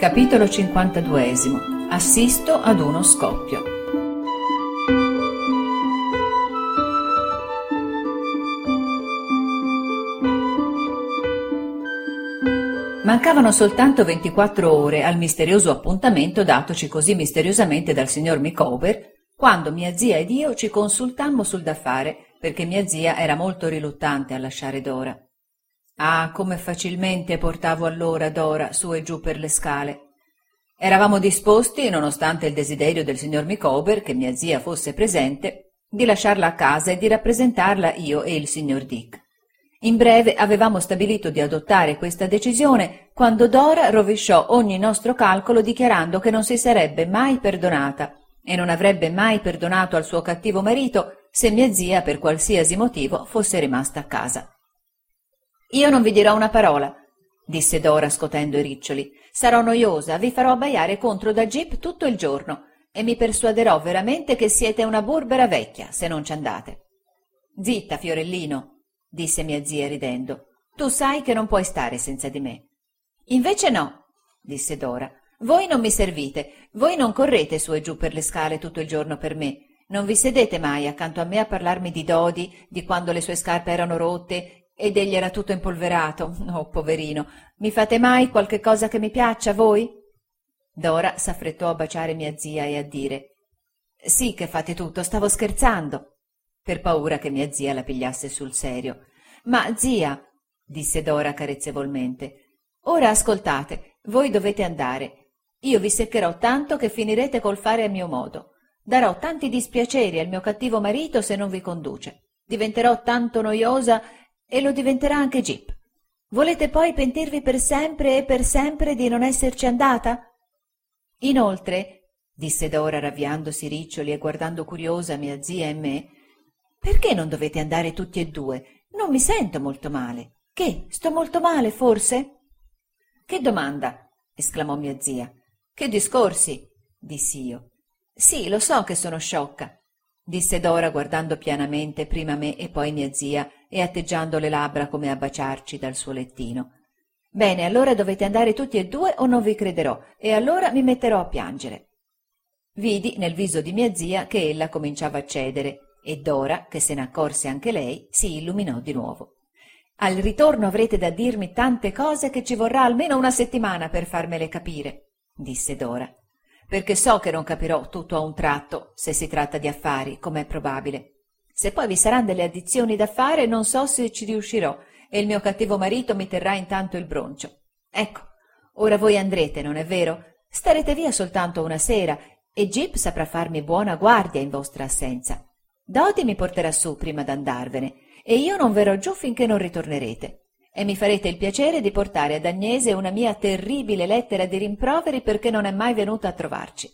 Capitolo 52. Assisto ad uno scoppio. Mancavano soltanto 24 ore al misterioso appuntamento datoci così misteriosamente dal signor Micawber, quando mia zia ed io ci consultammo sul da fare, perché mia zia era molto riluttante a lasciare Dora. Ah, come facilmente portavo allora Dora su e giù per le scale. Eravamo disposti, nonostante il desiderio del signor Micawber che mia zia fosse presente, di lasciarla a casa e di rappresentarla io e il signor Dick. In breve avevamo stabilito di adottare questa decisione quando Dora rovesciò ogni nostro calcolo dichiarando che non si sarebbe mai perdonata e non avrebbe mai perdonato al suo cattivo marito se mia zia per qualsiasi motivo fosse rimasta a casa. «Io non vi dirò una parola», disse Dora scotendo i riccioli. «Sarò noiosa, vi farò abbaiare contro da Jip tutto il giorno e mi persuaderò veramente che siete una burbera vecchia se non ci andate». «Zitta, fiorellino», disse mia zia ridendo. «Tu sai che non puoi stare senza di me». «Invece no», disse Dora. «Voi non mi servite, voi non correte su e giù per le scale tutto il giorno per me. Non vi sedete mai accanto a me a parlarmi di Dodi, di quando le sue scarpe erano rotte ed egli era tutto impolverato. Oh, poverino, mi fate mai qualche cosa che mi piaccia, voi?» Dora s'affrettò a baciare mia zia e a dire: «Sì che fate tutto, stavo scherzando», per paura che mia zia la pigliasse sul serio. «Ma, zia», disse Dora carezzevolmente, «ora ascoltate, voi dovete andare. Io vi seccherò tanto che finirete col fare a mio modo. Darò tanti dispiaceri al mio cattivo marito se non vi conduce. Diventerò tanto noiosa e lo diventerà anche Jip. Volete poi pentirvi per sempre e per sempre di non esserci andata? Inoltre», disse Dora ravviandosi i riccioli e guardando curiosa mia zia e me, «perché non dovete andare tutti e due? Non mi sento molto male. Che, sto molto male, forse?» «Che domanda?» esclamò mia zia. «Che discorsi?» dissi io. «Sì, lo so che sono sciocca», disse Dora guardando pianamente prima me e poi mia zia e atteggiando le labbra come a baciarci dal suo lettino. «Bene, allora dovete andare tutti e due o non vi crederò, e allora mi metterò a piangere». Vidi nel viso di mia zia che ella cominciava a cedere, e Dora, che se ne accorse anche lei, si illuminò di nuovo. «Al ritorno avrete da dirmi tante cose che ci vorrà almeno una settimana per farmele capire», disse Dora, «perché so che non capirò tutto a un tratto, se si tratta di affari, com'è probabile. Se poi vi saranno delle addizioni da fare, non so se ci riuscirò, e il mio cattivo marito mi terrà intanto il broncio. Ecco, ora voi andrete, non è vero? Starete via soltanto una sera, e Jip saprà farmi buona guardia in vostra assenza. Dodi mi porterà su prima d'andarvene, e io non verrò giù finché non ritornerete. E mi farete il piacere di portare ad Agnese una mia terribile lettera di rimproveri perché non è mai venuta a trovarci».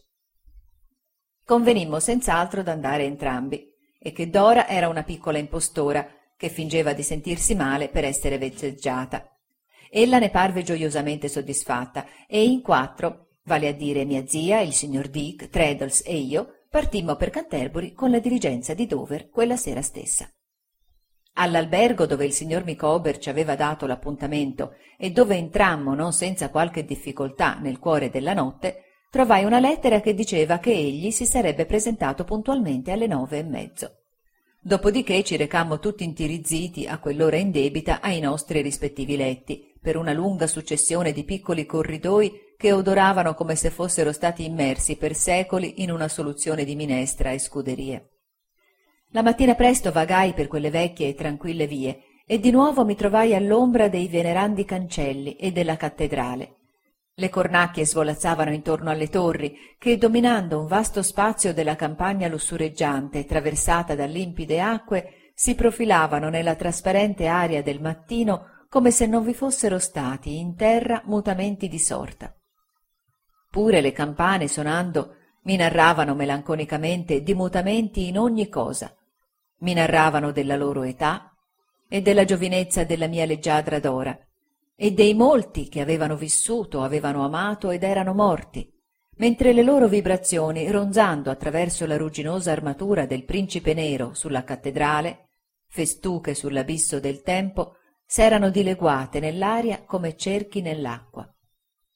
Convenimmo senz'altro d'andare entrambi, e che Dora era una piccola impostora che fingeva di sentirsi male per essere vezzeggiata. Ella ne parve gioiosamente soddisfatta e in quattro, vale a dire mia zia, il signor Dick, Traddles e io, partimmo per Canterbury con la diligenza di Dover quella sera stessa. All'albergo dove il signor Micawber ci aveva dato l'appuntamento e dove entrammo non senza qualche difficoltà nel cuore della notte, trovai una lettera che diceva che egli si sarebbe presentato puntualmente alle 9:30. Dopodiché ci recammo tutti intirizziti a quell'ora indebita ai nostri rispettivi letti, per una lunga successione di piccoli corridoi che odoravano come se fossero stati immersi per secoli in una soluzione di minestra e scuderie. La mattina presto vagai per quelle vecchie e tranquille vie e di nuovo mi trovai all'ombra dei venerandi cancelli e della cattedrale. Le cornacchie svolazzavano intorno alle torri che, dominando un vasto spazio della campagna lussureggiante traversata da limpide acque, si profilavano nella trasparente aria del mattino come se non vi fossero stati in terra mutamenti di sorta. Pure le campane, sonando, mi narravano melanconicamente di mutamenti in ogni cosa. Mi narravano della loro età e della giovinezza della mia leggiadra Dora, e dei molti che avevano vissuto, avevano amato ed erano morti, mentre le loro vibrazioni, ronzando attraverso la rugginosa armatura del principe nero sulla cattedrale, festuche sull'abisso del tempo, s'erano dileguate nell'aria come cerchi nell'acqua.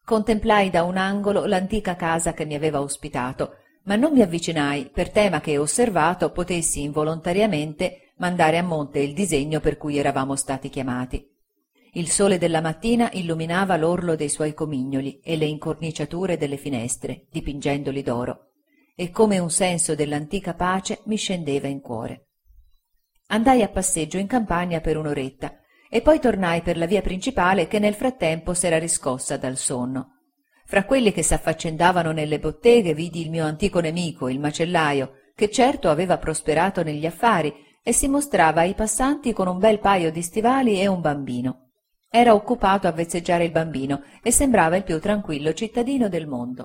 Contemplai da un angolo l'antica casa che mi aveva ospitato, ma non mi avvicinai per tema che, osservato, potessi involontariamente mandare a monte il disegno per cui eravamo stati chiamati. Il sole della mattina illuminava l'orlo dei suoi comignoli e le incorniciature delle finestre, dipingendoli d'oro, e come un senso dell'antica pace mi scendeva in cuore. Andai a passeggio in campagna per un'oretta e poi tornai per la via principale che nel frattempo s'era riscossa dal sonno. Fra quelli che s'affaccendavano nelle botteghe vidi il mio antico nemico, il macellaio, che certo aveva prosperato negli affari e si mostrava ai passanti con un bel paio di stivali e un bambino. Era occupato a vezzeggiare il bambino e sembrava il più tranquillo cittadino del mondo.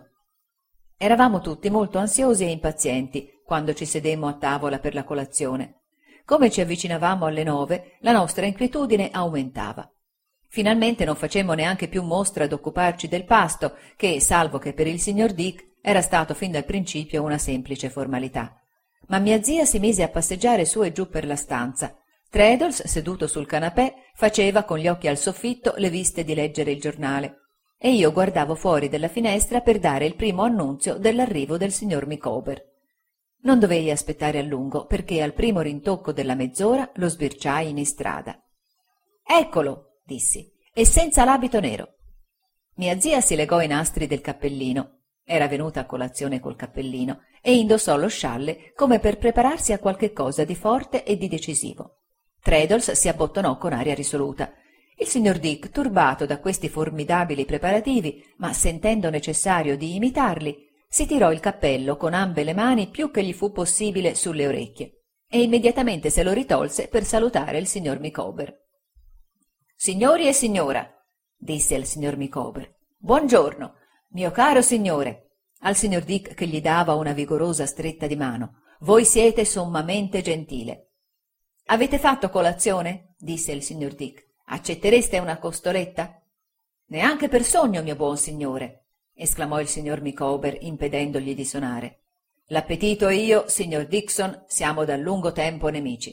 Eravamo tutti molto ansiosi e impazienti quando ci sedemmo a tavola per la colazione. Come ci avvicinavamo alle 9, la nostra inquietudine aumentava. Finalmente non facemmo neanche più mostra d'occuparci del pasto, che, salvo che per il signor Dick, era stato fin dal principio una semplice formalità. Ma mia zia si mise a passeggiare su e giù per la stanza. Traddles, seduto sul canapè, faceva con gli occhi al soffitto le viste di leggere il giornale, e io guardavo fuori dalla finestra per dare il primo annunzio dell'arrivo del signor Micawber. Non dovei aspettare a lungo, perché al primo rintocco della mezz'ora lo sbirciai in istrada. «Eccolo!» dissi, «e senza l'abito nero!» Mia zia si legò i nastri del cappellino. Era venuta a colazione col cappellino e indossò lo scialle come per prepararsi a qualche cosa di forte e di decisivo. Traddles si abbottonò con aria risoluta. Il signor Dick, turbato da questi formidabili preparativi, ma sentendo necessario di imitarli, si tirò il cappello con ambe le mani più che gli fu possibile sulle orecchie e immediatamente se lo ritolse per salutare il signor Micawber. «Signori e signora», disse il signor Micawber, «buongiorno, mio caro signore», al signor Dick che gli dava una vigorosa stretta di mano, «voi siete sommamente gentile». «Avete fatto colazione?» disse il signor Dick. «Accettereste una costoletta?» «Neanche per sogno, mio buon signore», esclamò il signor Micawber impedendogli di sonare. «L'appetito e io, signor Dixon, siamo da lungo tempo nemici».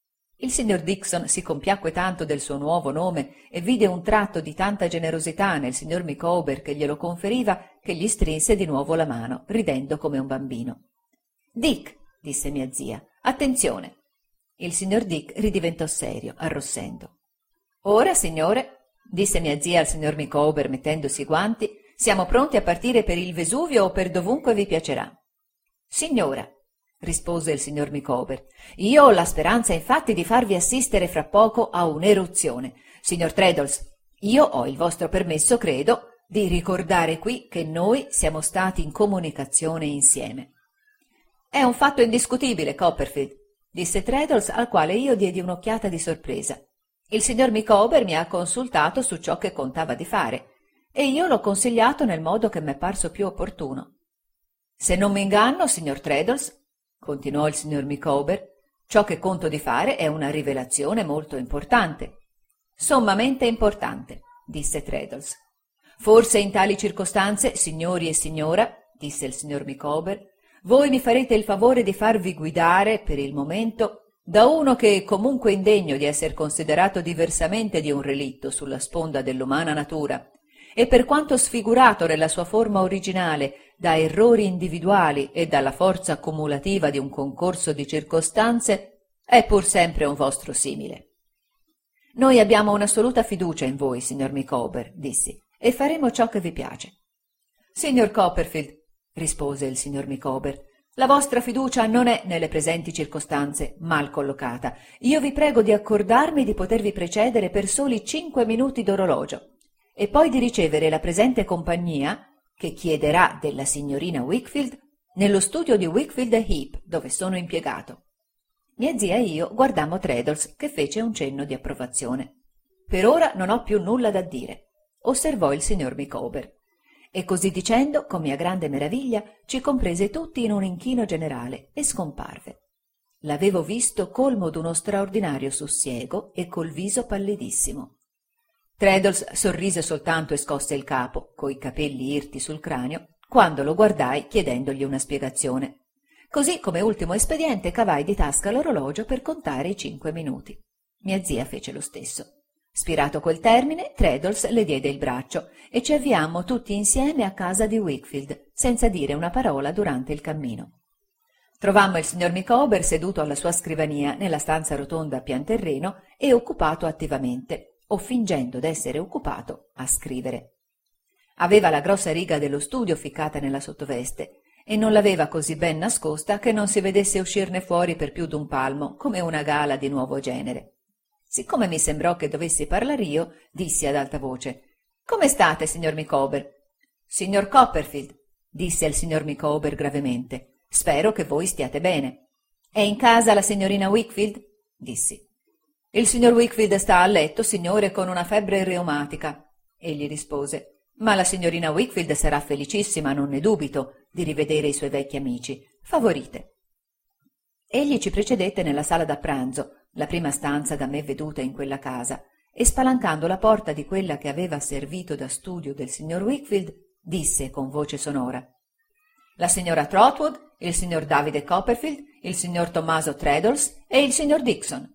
Il signor Dixon si compiacque tanto del suo nuovo nome e vide un tratto di tanta generosità nel signor Micawber che glielo conferiva, che gli strinse di nuovo la mano, ridendo come un bambino. «Dick», disse mia zia, «attenzione». Il signor Dick ridiventò serio, arrossendo. «Ora, signore», disse mia zia al signor Micawber mettendosi i guanti, «siamo pronti a partire per il Vesuvio o per dovunque vi piacerà». «Signora», rispose il signor Micawber, «io ho la speranza infatti di farvi assistere fra poco a un'eruzione. Signor Traddles, io ho il vostro permesso, credo, di ricordare qui che noi siamo stati in comunicazione insieme». «È un fatto indiscutibile, Copperfield», disse Traddles, al quale io diedi un'occhiata di sorpresa. «Il signor Micawber mi ha consultato su ciò che contava di fare, e io l'ho consigliato nel modo che m'è parso più opportuno. Se non mi inganno, signor Traddles, continuò il signor Micawber, ciò che conto di fare è una rivelazione molto importante». «Sommamente importante», disse Traddles. «Forse in tali circostanze, signori e signora», disse il signor Micawber, «voi mi farete il favore di farvi guidare, per il momento, da uno che, comunque indegno di essere considerato diversamente di un relitto sulla sponda dell'umana natura, e per quanto sfigurato nella sua forma originale da errori individuali e dalla forza accumulativa di un concorso di circostanze, è pur sempre un vostro simile». «Noi abbiamo un'assoluta fiducia in voi, signor Micawber», dissi, «e faremo ciò che vi piace». «Signor Copperfield», rispose il signor Micawber, «la vostra fiducia non è nelle presenti circostanze mal collocata. Io vi prego di accordarmi di potervi precedere per soli 5 minuti d'orologio e poi di ricevere la presente compagnia, che chiederà della signorina Wickfield, nello studio di Wickfield e Heep, dove sono impiegato». Mia zia e io guardammo Traddles, che fece un cenno di approvazione. «Per ora non ho più nulla da dire», osservò il signor Micawber. E così dicendo, con mia grande meraviglia, ci comprese tutti in un inchino generale e scomparve. L'avevo visto colmo d'uno straordinario sussiego e col viso pallidissimo. Traddles sorrise soltanto e scosse il capo, coi capelli irti sul cranio, quando lo guardai chiedendogli una spiegazione. Così, come ultimo espediente, cavai di tasca l'orologio per contare i 5 minuti. Mia zia fece lo stesso. Spirato quel termine, Traddles le diede il braccio e ci avviammo tutti insieme a casa di Wickfield, senza dire una parola durante il cammino. Trovammo il signor Micawber seduto alla sua scrivania nella stanza rotonda a pian terreno e occupato attivamente, o fingendo d'essere occupato, a scrivere. Aveva la grossa riga dello studio ficcata nella sottoveste e non l'aveva così ben nascosta che non si vedesse uscirne fuori per più d'un palmo, come una gala di nuovo genere. Siccome mi sembrò che dovessi parlar io, dissi ad alta voce: «Come state, signor Micawber?» «Signor Copperfield», disse il signor Micawber gravemente, «spero che voi stiate bene». «È in casa la signorina Wickfield?» dissi. «Il signor Wickfield sta a letto, signore, con una febbre reumatica», egli rispose, «ma la signorina Wickfield sarà felicissima, non ne dubito, di rivedere i suoi vecchi amici. Favorite». Egli ci precedette nella sala da pranzo, la prima stanza da me veduta in quella casa, e spalancando la porta di quella che aveva servito da studio del signor Wickfield, disse con voce sonora: «La signora Trotwood, il signor Davide Copperfield, il signor Tommaso Traddles e il signor Dixon».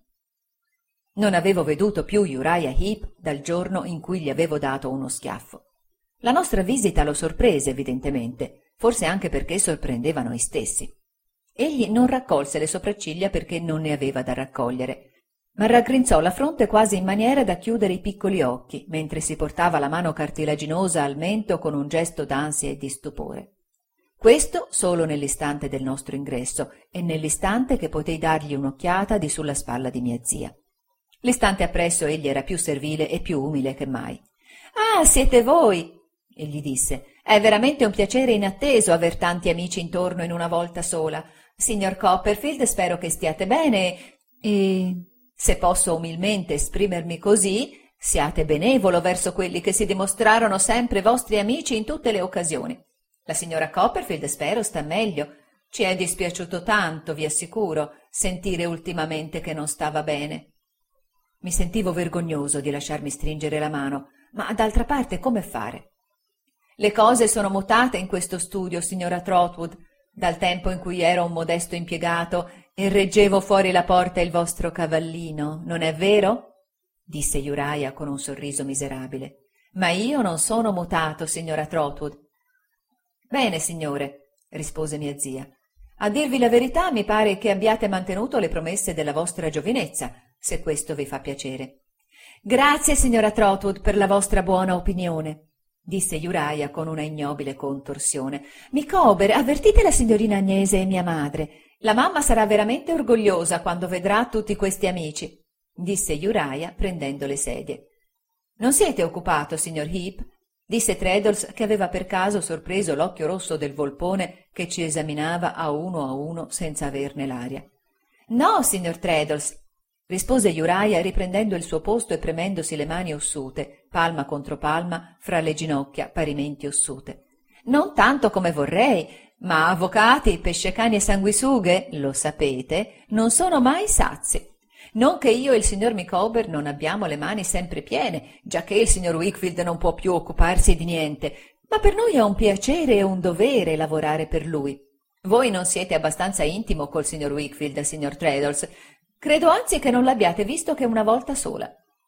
Non avevo veduto più Uriah Heep dal giorno in cui gli avevo dato uno schiaffo. La nostra visita lo sorprese evidentemente, forse anche perché sorprendeva noi stessi. Egli non raccolse le sopracciglia perché non ne aveva da raccogliere, ma raggrinzò la fronte quasi in maniera da chiudere i piccoli occhi, mentre si portava la mano cartilaginosa al mento con un gesto d'ansia e di stupore. Questo solo nell'istante del nostro ingresso e nell'istante che potei dargli un'occhiata di sulla spalla di mia zia. L'istante appresso egli era più servile e più umile che mai. «Ah, siete voi!» egli disse. «È veramente un piacere inatteso aver tanti amici intorno in una volta sola. Signor Copperfield, spero che stiate bene e, se posso umilmente esprimermi così, siate benevolo verso quelli che si dimostrarono sempre vostri amici in tutte le occasioni. La signora Copperfield, spero, sta meglio. Ci è dispiaciuto tanto, vi assicuro, sentire ultimamente che non stava bene». Mi sentivo vergognoso di lasciarmi stringere la mano, ma d'altra parte come fare? «Le cose sono mutate in questo studio, signora Trotwood, dal tempo in cui ero un modesto impiegato e reggevo fuori la porta il vostro cavallino, non è vero?» disse Uriah con un sorriso miserabile. «Ma io non sono mutato, signora Trotwood». «Bene, signore», rispose mia zia. «A dirvi la verità, mi pare che abbiate mantenuto le promesse della vostra giovinezza, se questo vi fa piacere». «Grazie, signora Trotwood, per la vostra buona opinione», disse Uriah con una ignobile contorsione. «Micawber, avvertite la signorina Agnese e mia madre. La mamma sarà veramente orgogliosa quando vedrà tutti questi amici», disse Uriah prendendo le sedie. «Non siete occupato, signor Heep?» disse Traddles, che aveva per caso sorpreso l'occhio rosso del volpone che ci esaminava a uno senza averne l'aria. «No, signor Traddles», rispose Uriah riprendendo il suo posto e premendosi le mani ossute, palma contro palma, fra le ginocchia parimenti ossute. «Non tanto come vorrei, ma avvocati, pescecani e sanguisughe, lo sapete, non sono mai sazi. Non che io e il signor Micawber non abbiamo le mani sempre piene, giacché il signor Wickfield non può più occuparsi di niente, ma per noi è un piacere e un dovere lavorare per lui. Voi non siete abbastanza intimo col signor Wickfield, signor Traddles. Credo anzi che non l'abbiate visto che una volta sola».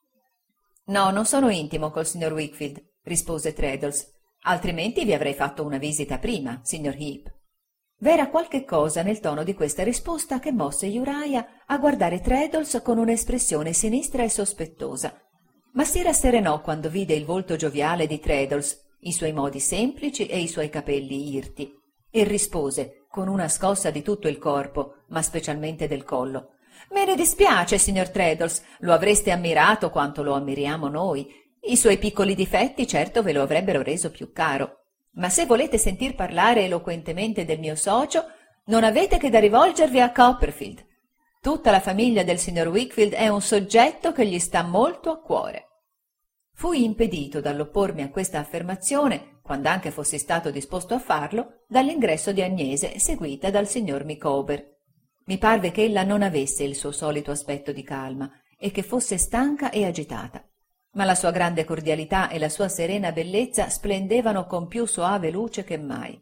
«No, non sono intimo col signor Wickfield», rispose Traddles, «altrimenti vi avrei fatto una visita prima, signor Heep». V'era qualche cosa nel tono di questa risposta che mosse Uriah a guardare Traddles con un'espressione sinistra e sospettosa, ma si rasserenò quando vide il volto gioviale di Traddles, i suoi modi semplici e i suoi capelli irti, e rispose con una scossa di tutto il corpo, ma specialmente del collo: «Me ne dispiace, signor Traddles, lo avreste ammirato quanto lo ammiriamo noi. I suoi piccoli difetti certo ve lo avrebbero reso più caro. Ma se volete sentir parlare eloquentemente del mio socio, non avete che da rivolgervi a Copperfield. Tutta la famiglia del signor Wickfield è un soggetto che gli sta molto a cuore». Fui impedito dall'oppormi a questa affermazione, quand'anche fossi stato disposto a farlo, dall'ingresso di Agnese, seguita dal signor Micawber. Mi parve che ella non avesse il suo solito aspetto di calma e che fosse stanca e agitata, ma la sua grande cordialità e la sua serena bellezza splendevano con più soave luce che mai.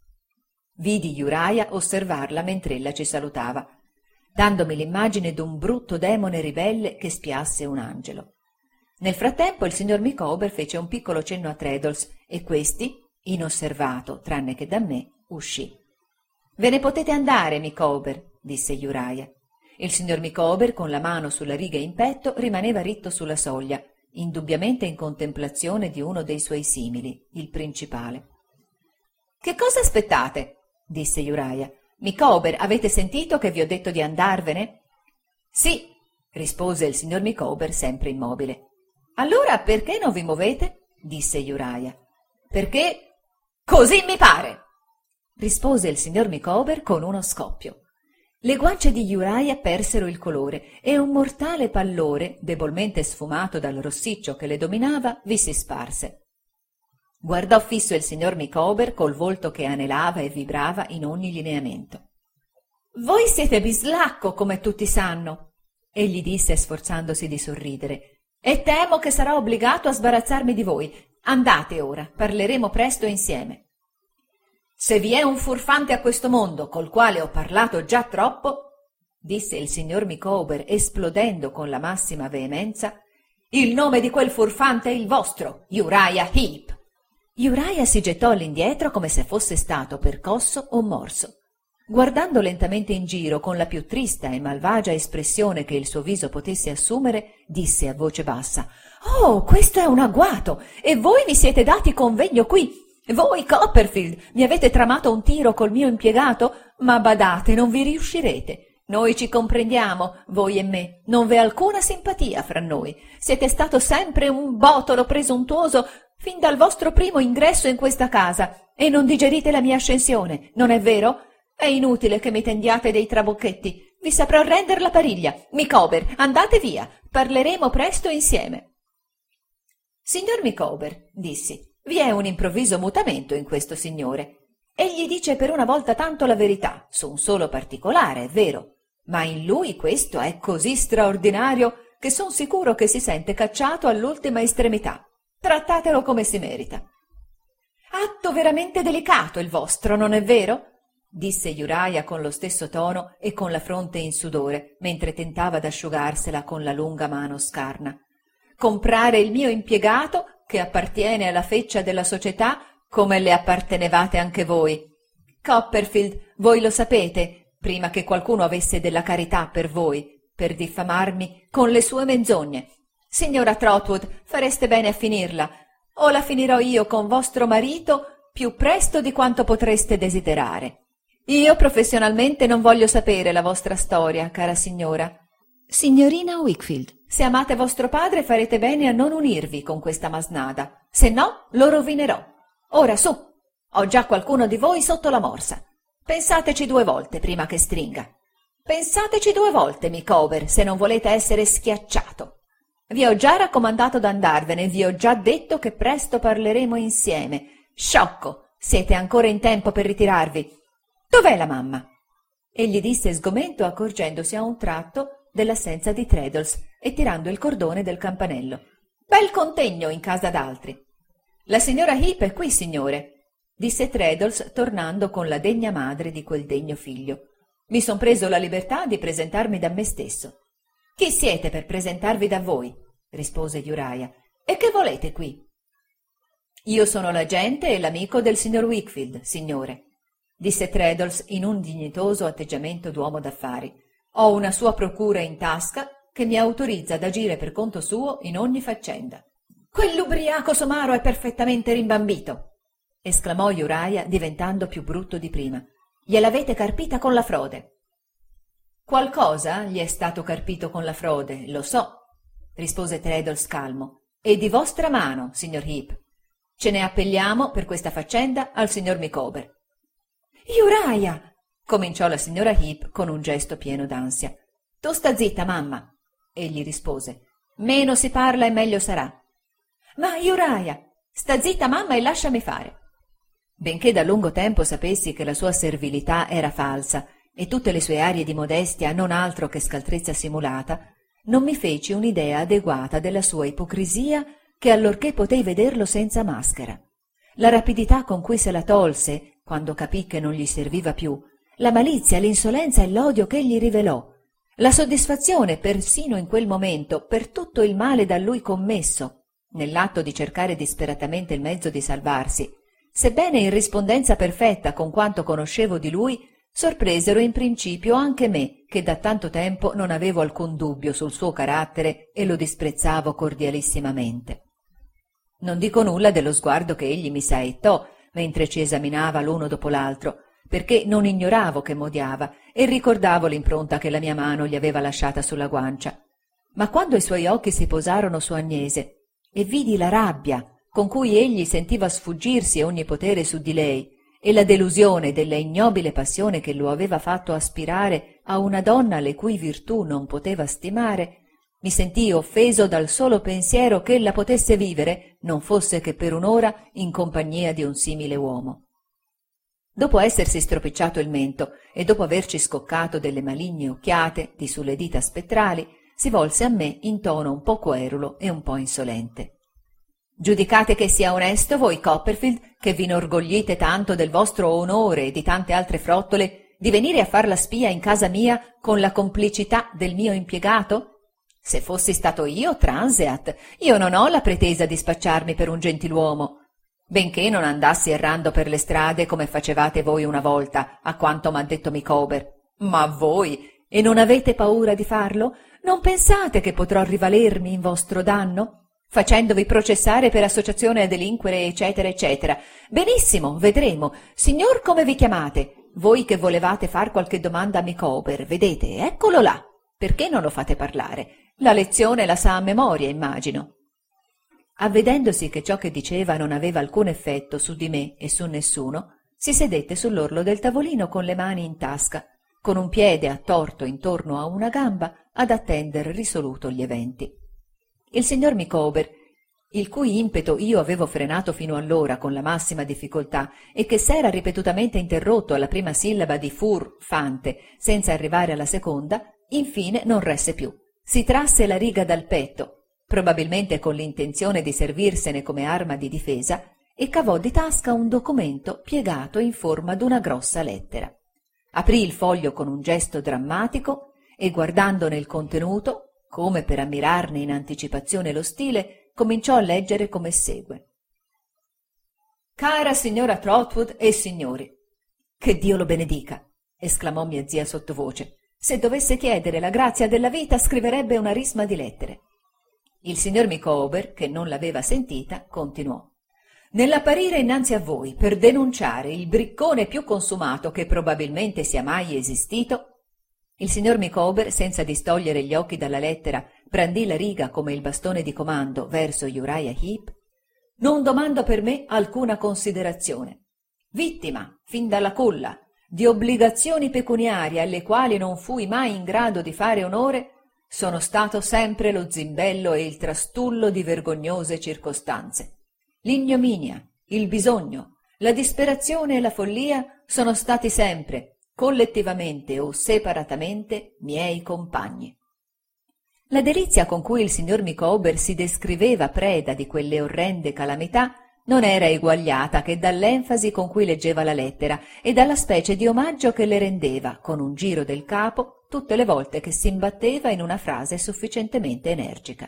Vidi Uriah osservarla mentre ella ci salutava, dandomi l'immagine d'un brutto demone ribelle che spiasse un angelo. Nel frattempo il signor Micawber fece un piccolo cenno a Traddles e questi, inosservato tranne che da me, uscì. «Ve ne potete andare, Micawber», disse Uriah. Il signor Micawber, con la mano sulla riga in petto, rimaneva ritto sulla soglia, indubbiamente in contemplazione di uno dei suoi simili, il principale. «Che cosa aspettate?» disse Uriah. «Micawber, avete sentito che vi ho detto di andarvene?» «Sì», rispose il signor Micawber, sempre immobile. «Allora perché non vi muovete?» disse Uriah. «Perché così mi pare», rispose il signor Micawber con uno scoppio. Le guance di Uriah persero il colore e un mortale pallore, debolmente sfumato dal rossiccio che le dominava, vi si sparse. Guardò fisso il signor Micawber col volto che anelava e vibrava in ogni lineamento. «Voi siete bislacco, come tutti sanno», egli disse sforzandosi di sorridere, «e temo che sarò obbligato a sbarazzarmi di voi. Andate ora, parleremo presto insieme». «Se vi è un furfante a questo mondo col quale ho parlato già troppo», disse il signor Micawber esplodendo con la massima veemenza, «il nome di quel furfante è il vostro, Uriah Heep». Uriah si gettò all'indietro come se fosse stato percosso o morso. Guardando lentamente in giro con la più trista e malvagia espressione che il suo viso potesse assumere, disse a voce bassa: «Oh, questo è un agguato! E voi vi siete dati convegno qui! Voi, Copperfield, mi avete tramato un tiro col mio impiegato? Ma badate, non vi riuscirete. Noi ci comprendiamo, voi e me. Non v'è alcuna simpatia fra noi. Siete stato sempre un botolo presuntuoso fin dal vostro primo ingresso in questa casa e non digerite la mia ascensione, non è vero? È inutile che mi tendiate dei trabocchetti. Vi saprò rendere la pariglia. Micawber, andate via. Parleremo presto insieme». «Signor Micawber», dissi, «vi è un improvviso mutamento in questo signore. Egli dice per una volta tanto la verità, su un solo particolare, è vero, ma in lui questo è così straordinario che son sicuro che si sente cacciato all'ultima estremità. Trattatelo come si merita». «Atto veramente delicato il vostro, non è vero?» disse Uriah con lo stesso tono e con la fronte in sudore, mentre tentava d'asciugarsela con la lunga mano scarna. «Comprare il mio impiegato, che appartiene alla feccia della società, come le appartenevate anche voi. Copperfield, voi lo sapete, prima che qualcuno avesse della carità per voi, per diffamarmi con le sue menzogne. Signora Trotwood, fareste bene a finirla, o la finirò io con vostro marito più presto di quanto potreste desiderare. Io professionalmente non voglio sapere la vostra storia, cara signora. Signorina Wickfield, se amate vostro padre farete bene a non unirvi con questa masnada, se no lo rovinerò. Ora su, ho già qualcuno di voi sotto la morsa. Pensateci 2 volte prima che stringa. Pensateci 2 volte, Micawber, se non volete essere schiacciato. Vi ho già raccomandato d'andarvene, vi ho già detto che presto parleremo insieme. Sciocco, siete ancora in tempo per ritirarvi. Dov'è la mamma?» Egli disse sgomento, accorgendosi a un tratto dell'assenza di Traddles e tirando il cordone del campanello. «Bel contegno in casa d'altri». «La signora Heep è qui, signore», disse Traddles, tornando con la degna madre di quel degno figlio. «Mi son preso la libertà di presentarmi da me stesso». «Chi siete per presentarvi da voi?» rispose Uriah. «E che volete qui?» «Io sono l'agente e l'amico del signor Wickfield, signore», disse Traddles in un dignitoso atteggiamento d'uomo d'affari. «Ho una sua procura in tasca che mi autorizza ad agire per conto suo in ogni faccenda». «Quell'ubriaco somaro è perfettamente rimbambito», esclamò Uriah diventando più brutto di prima. «Gliel'avete carpita con la frode». «Qualcosa gli è stato carpito con la frode, lo so», rispose Traddles calmo, «e di vostra mano, signor Heep. Ce ne appelliamo per questa faccenda al signor Micawber». «Uriah!» cominciò la signora Heep con un gesto pieno d'ansia. «Tu sta zitta, mamma», egli rispose. «Meno si parla e meglio sarà». «Ma Uriah, sta zitta, mamma, e lasciami fare». Benché da lungo tempo sapessi che la sua servilità era falsa e tutte le sue arie di modestia non altro che scaltrezza simulata, non mi feci un'idea adeguata della sua ipocrisia che allorché potei vederlo senza maschera. La rapidità con cui se la tolse, quando capì che non gli serviva più, la malizia, l'insolenza e l'odio che egli rivelò, la soddisfazione persino in quel momento per tutto il male da lui commesso, nell'atto di cercare disperatamente il mezzo di salvarsi, sebbene in rispondenza perfetta con quanto conoscevo di lui, sorpresero in principio anche me, che da tanto tempo non avevo alcun dubbio sul suo carattere e lo disprezzavo cordialissimamente. Non dico nulla dello sguardo che egli mi saettò mentre ci esaminava l'uno dopo l'altro, perché non ignoravo che m'odiava e ricordavo l'impronta che la mia mano gli aveva lasciata sulla guancia. Ma quando i suoi occhi si posarono su Agnese e vidi la rabbia con cui egli sentiva sfuggirsi ogni potere su di lei e la delusione della ignobile passione che lo aveva fatto aspirare a una donna le cui virtù non poteva stimare, mi sentii offeso dal solo pensiero che ella potesse vivere, non fosse che per un'ora, in compagnia di un simile uomo. Dopo essersi stropicciato il mento e dopo averci scoccato delle maligne occhiate di sulle dita spettrali, si volse a me in tono un po' querulo e un po' insolente. «Giudicate che sia onesto voi, Copperfield, che vi inorgoglite tanto del vostro onore e di tante altre frottole, di venire a far la spia in casa mia con la complicità del mio impiegato? Se fossi stato io, Transeat, io non ho la pretesa di spacciarmi per un gentiluomo, benché non andassi errando per le strade come facevate voi una volta, a quanto m'ha detto Micawber. Ma voi, e non avete paura di farlo? Non pensate che potrò rivalermi in vostro danno? Facendovi processare per associazione a delinquere, eccetera, eccetera. Benissimo, vedremo. Signor, come vi chiamate? Voi che volevate far qualche domanda a Micawber, vedete, eccolo là. Perché non lo fate parlare? La lezione la sa a memoria, immagino». Avvedendosi che ciò che diceva non aveva alcun effetto su di me e su nessuno, si sedette sull'orlo del tavolino con le mani in tasca, con un piede attorto intorno a una gamba, ad attendere risoluto gli eventi. Il signor Micawber, il cui impeto io avevo frenato fino allora con la massima difficoltà e che s'era ripetutamente interrotto alla prima sillaba di fante senza arrivare alla seconda, infine non resse più. Si trasse la riga dal petto, probabilmente con l'intenzione di servirsene come arma di difesa, e cavò di tasca un documento piegato in forma d'una grossa lettera. Aprì il foglio con un gesto drammatico e, guardandone il contenuto, come per ammirarne in anticipazione lo stile, cominciò a leggere come segue. «Cara signora Trotwood e signori». «Che Dio lo benedica!» esclamò mia zia sottovoce. «Se dovesse chiedere la grazia della vita, scriverebbe una risma di lettere». Il signor Micawber, che non l'aveva sentita, continuò. «Nell'apparire innanzi a voi per denunciare il briccone più consumato che probabilmente sia mai esistito». Il signor Micawber, senza distogliere gli occhi dalla lettera, brandì la riga come il bastone di comando verso Uriah Heep. «Non domando per me alcuna considerazione. Vittima, fin dalla culla, di obbligazioni pecuniarie alle quali non fui mai in grado di fare onore, sono stato sempre lo zimbello e il trastullo di vergognose circostanze. L'ignominia, il bisogno, la disperazione e la follia sono stati sempre, collettivamente o separatamente, miei compagni». La delizia con cui il signor Micawber si descriveva preda di quelle orrende calamità non era eguagliata che dall'enfasi con cui leggeva la lettera e dalla specie di omaggio che le rendeva, con un giro del capo, tutte le volte che si imbatteva in una frase sufficientemente energica.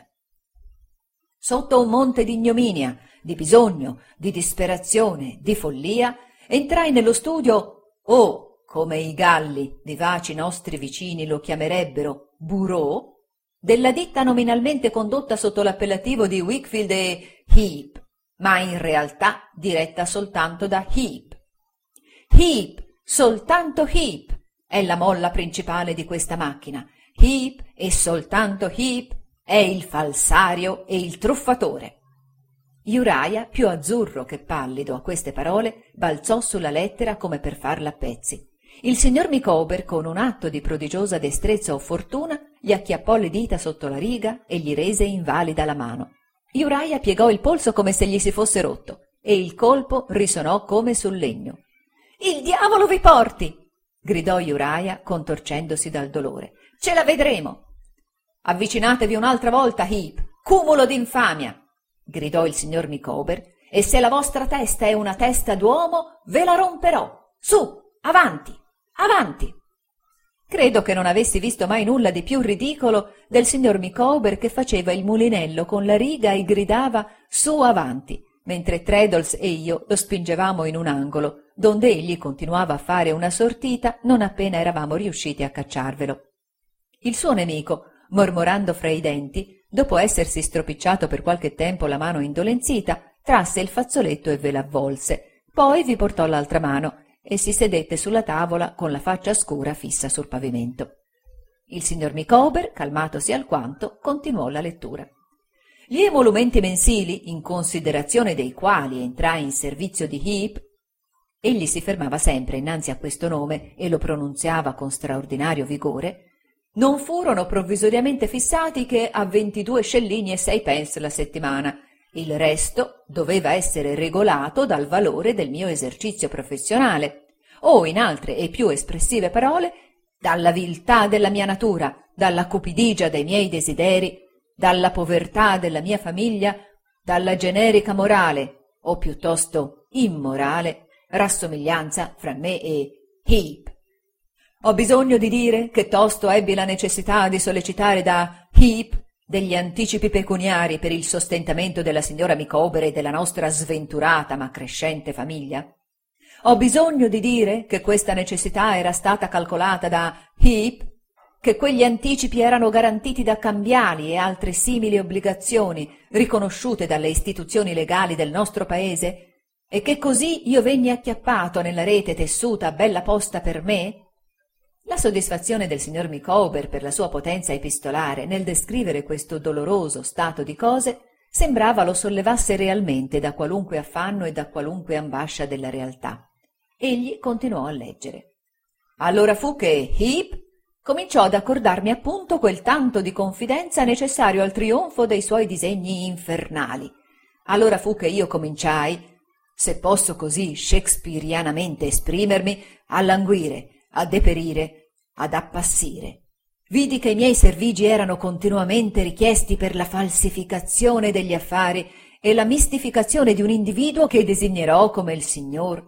«Sotto un monte di ignominia, di bisogno, di disperazione, di follia, entrai nello studio, come i galli vivaci nostri vicini lo chiamerebbero, bureau, della ditta nominalmente condotta sotto l'appellativo di Wickfield e Heep, ma in realtà diretta soltanto da Heep. Heep, soltanto Heep, è la molla principale di questa macchina. Heep e soltanto Heep è il falsario e il truffatore». Uriah, più azzurro che pallido a queste parole, balzò sulla lettera come per farla a pezzi. Il signor Micawber, con un atto di prodigiosa destrezza o fortuna, gli acchiappò le dita sotto la riga e gli rese invalida la mano. Uriah piegò il polso come se gli si fosse rotto e il colpo risonò come sul legno. «Il diavolo vi porti!» gridò Uriah, contorcendosi dal dolore. «Ce la vedremo!» «Avvicinatevi un'altra volta, Heep, cumulo d'infamia!» gridò il signor Micawber, «e se la vostra testa è una testa d'uomo, ve la romperò! Su, avanti, avanti!» Credo che non avessi visto mai nulla di più ridicolo del signor Micawber che faceva il mulinello con la riga e gridava «su avanti», mentre Traddles e io lo spingevamo in un angolo, donde egli continuava a fare una sortita non appena eravamo riusciti a cacciarvelo. Il suo nemico, mormorando fra i denti, dopo essersi stropicciato per qualche tempo la mano indolenzita, trasse il fazzoletto e ve l'avvolse, poi vi portò l'altra mano e si sedette sulla tavola con la faccia scura fissa sul pavimento. Il signor Micawber, calmatosi alquanto, continuò la lettura. Gli emolumenti mensili, in considerazione dei quali entrai in servizio di Heap, egli si fermava sempre innanzi a questo nome e lo pronunziava con straordinario vigore, non furono provvisoriamente fissati che a 22 scellini e 6 pence la settimana. Il resto doveva essere regolato dal valore del mio esercizio professionale, o, in altre e più espressive parole, dalla viltà della mia natura, dalla cupidigia dei miei desideri, dalla povertà della mia famiglia, dalla generica morale, o piuttosto immorale, rassomiglianza fra me e Heap. Ho bisogno di dire che tosto ebbi la necessità di sollecitare da Heap degli anticipi pecuniari per il sostentamento della signora Micawber e della nostra sventurata ma crescente famiglia. Ho bisogno di dire che questa necessità era stata calcolata da Heap, che quegli anticipi erano garantiti da cambiali e altre simili obbligazioni riconosciute dalle istituzioni legali del nostro paese, e che così io venni acchiappato nella rete tessuta a bella posta per me. La soddisfazione del signor Micawber per la sua potenza epistolare nel descrivere questo doloroso stato di cose sembrava lo sollevasse realmente da qualunque affanno e da qualunque ambascia della realtà. Egli continuò a leggere. Allora fu che Heap cominciò ad accordarmi appunto quel tanto di confidenza necessario al trionfo dei suoi disegni infernali. Allora fu che io cominciai, se posso così shakespearianamente esprimermi, a languire, a deperire, ad appassire. Vidi che i miei servigi erano continuamente richiesti per la falsificazione degli affari e la mistificazione di un individuo che designerò come il signor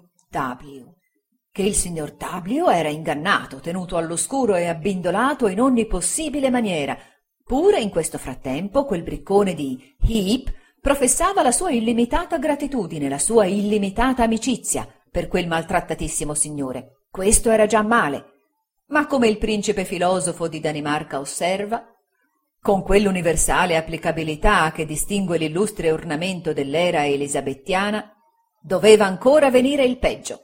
W. Che il signor W era ingannato, tenuto all'oscuro e abbindolato in ogni possibile maniera. Pure in questo frattempo quel briccone di Heap professava la sua illimitata gratitudine, la sua illimitata amicizia per quel maltrattatissimo signore. Questo era già male, ma come il principe filosofo di Danimarca osserva, con quell'universale applicabilità che distingue l'illustre ornamento dell'era elisabettiana, doveva ancora venire il peggio.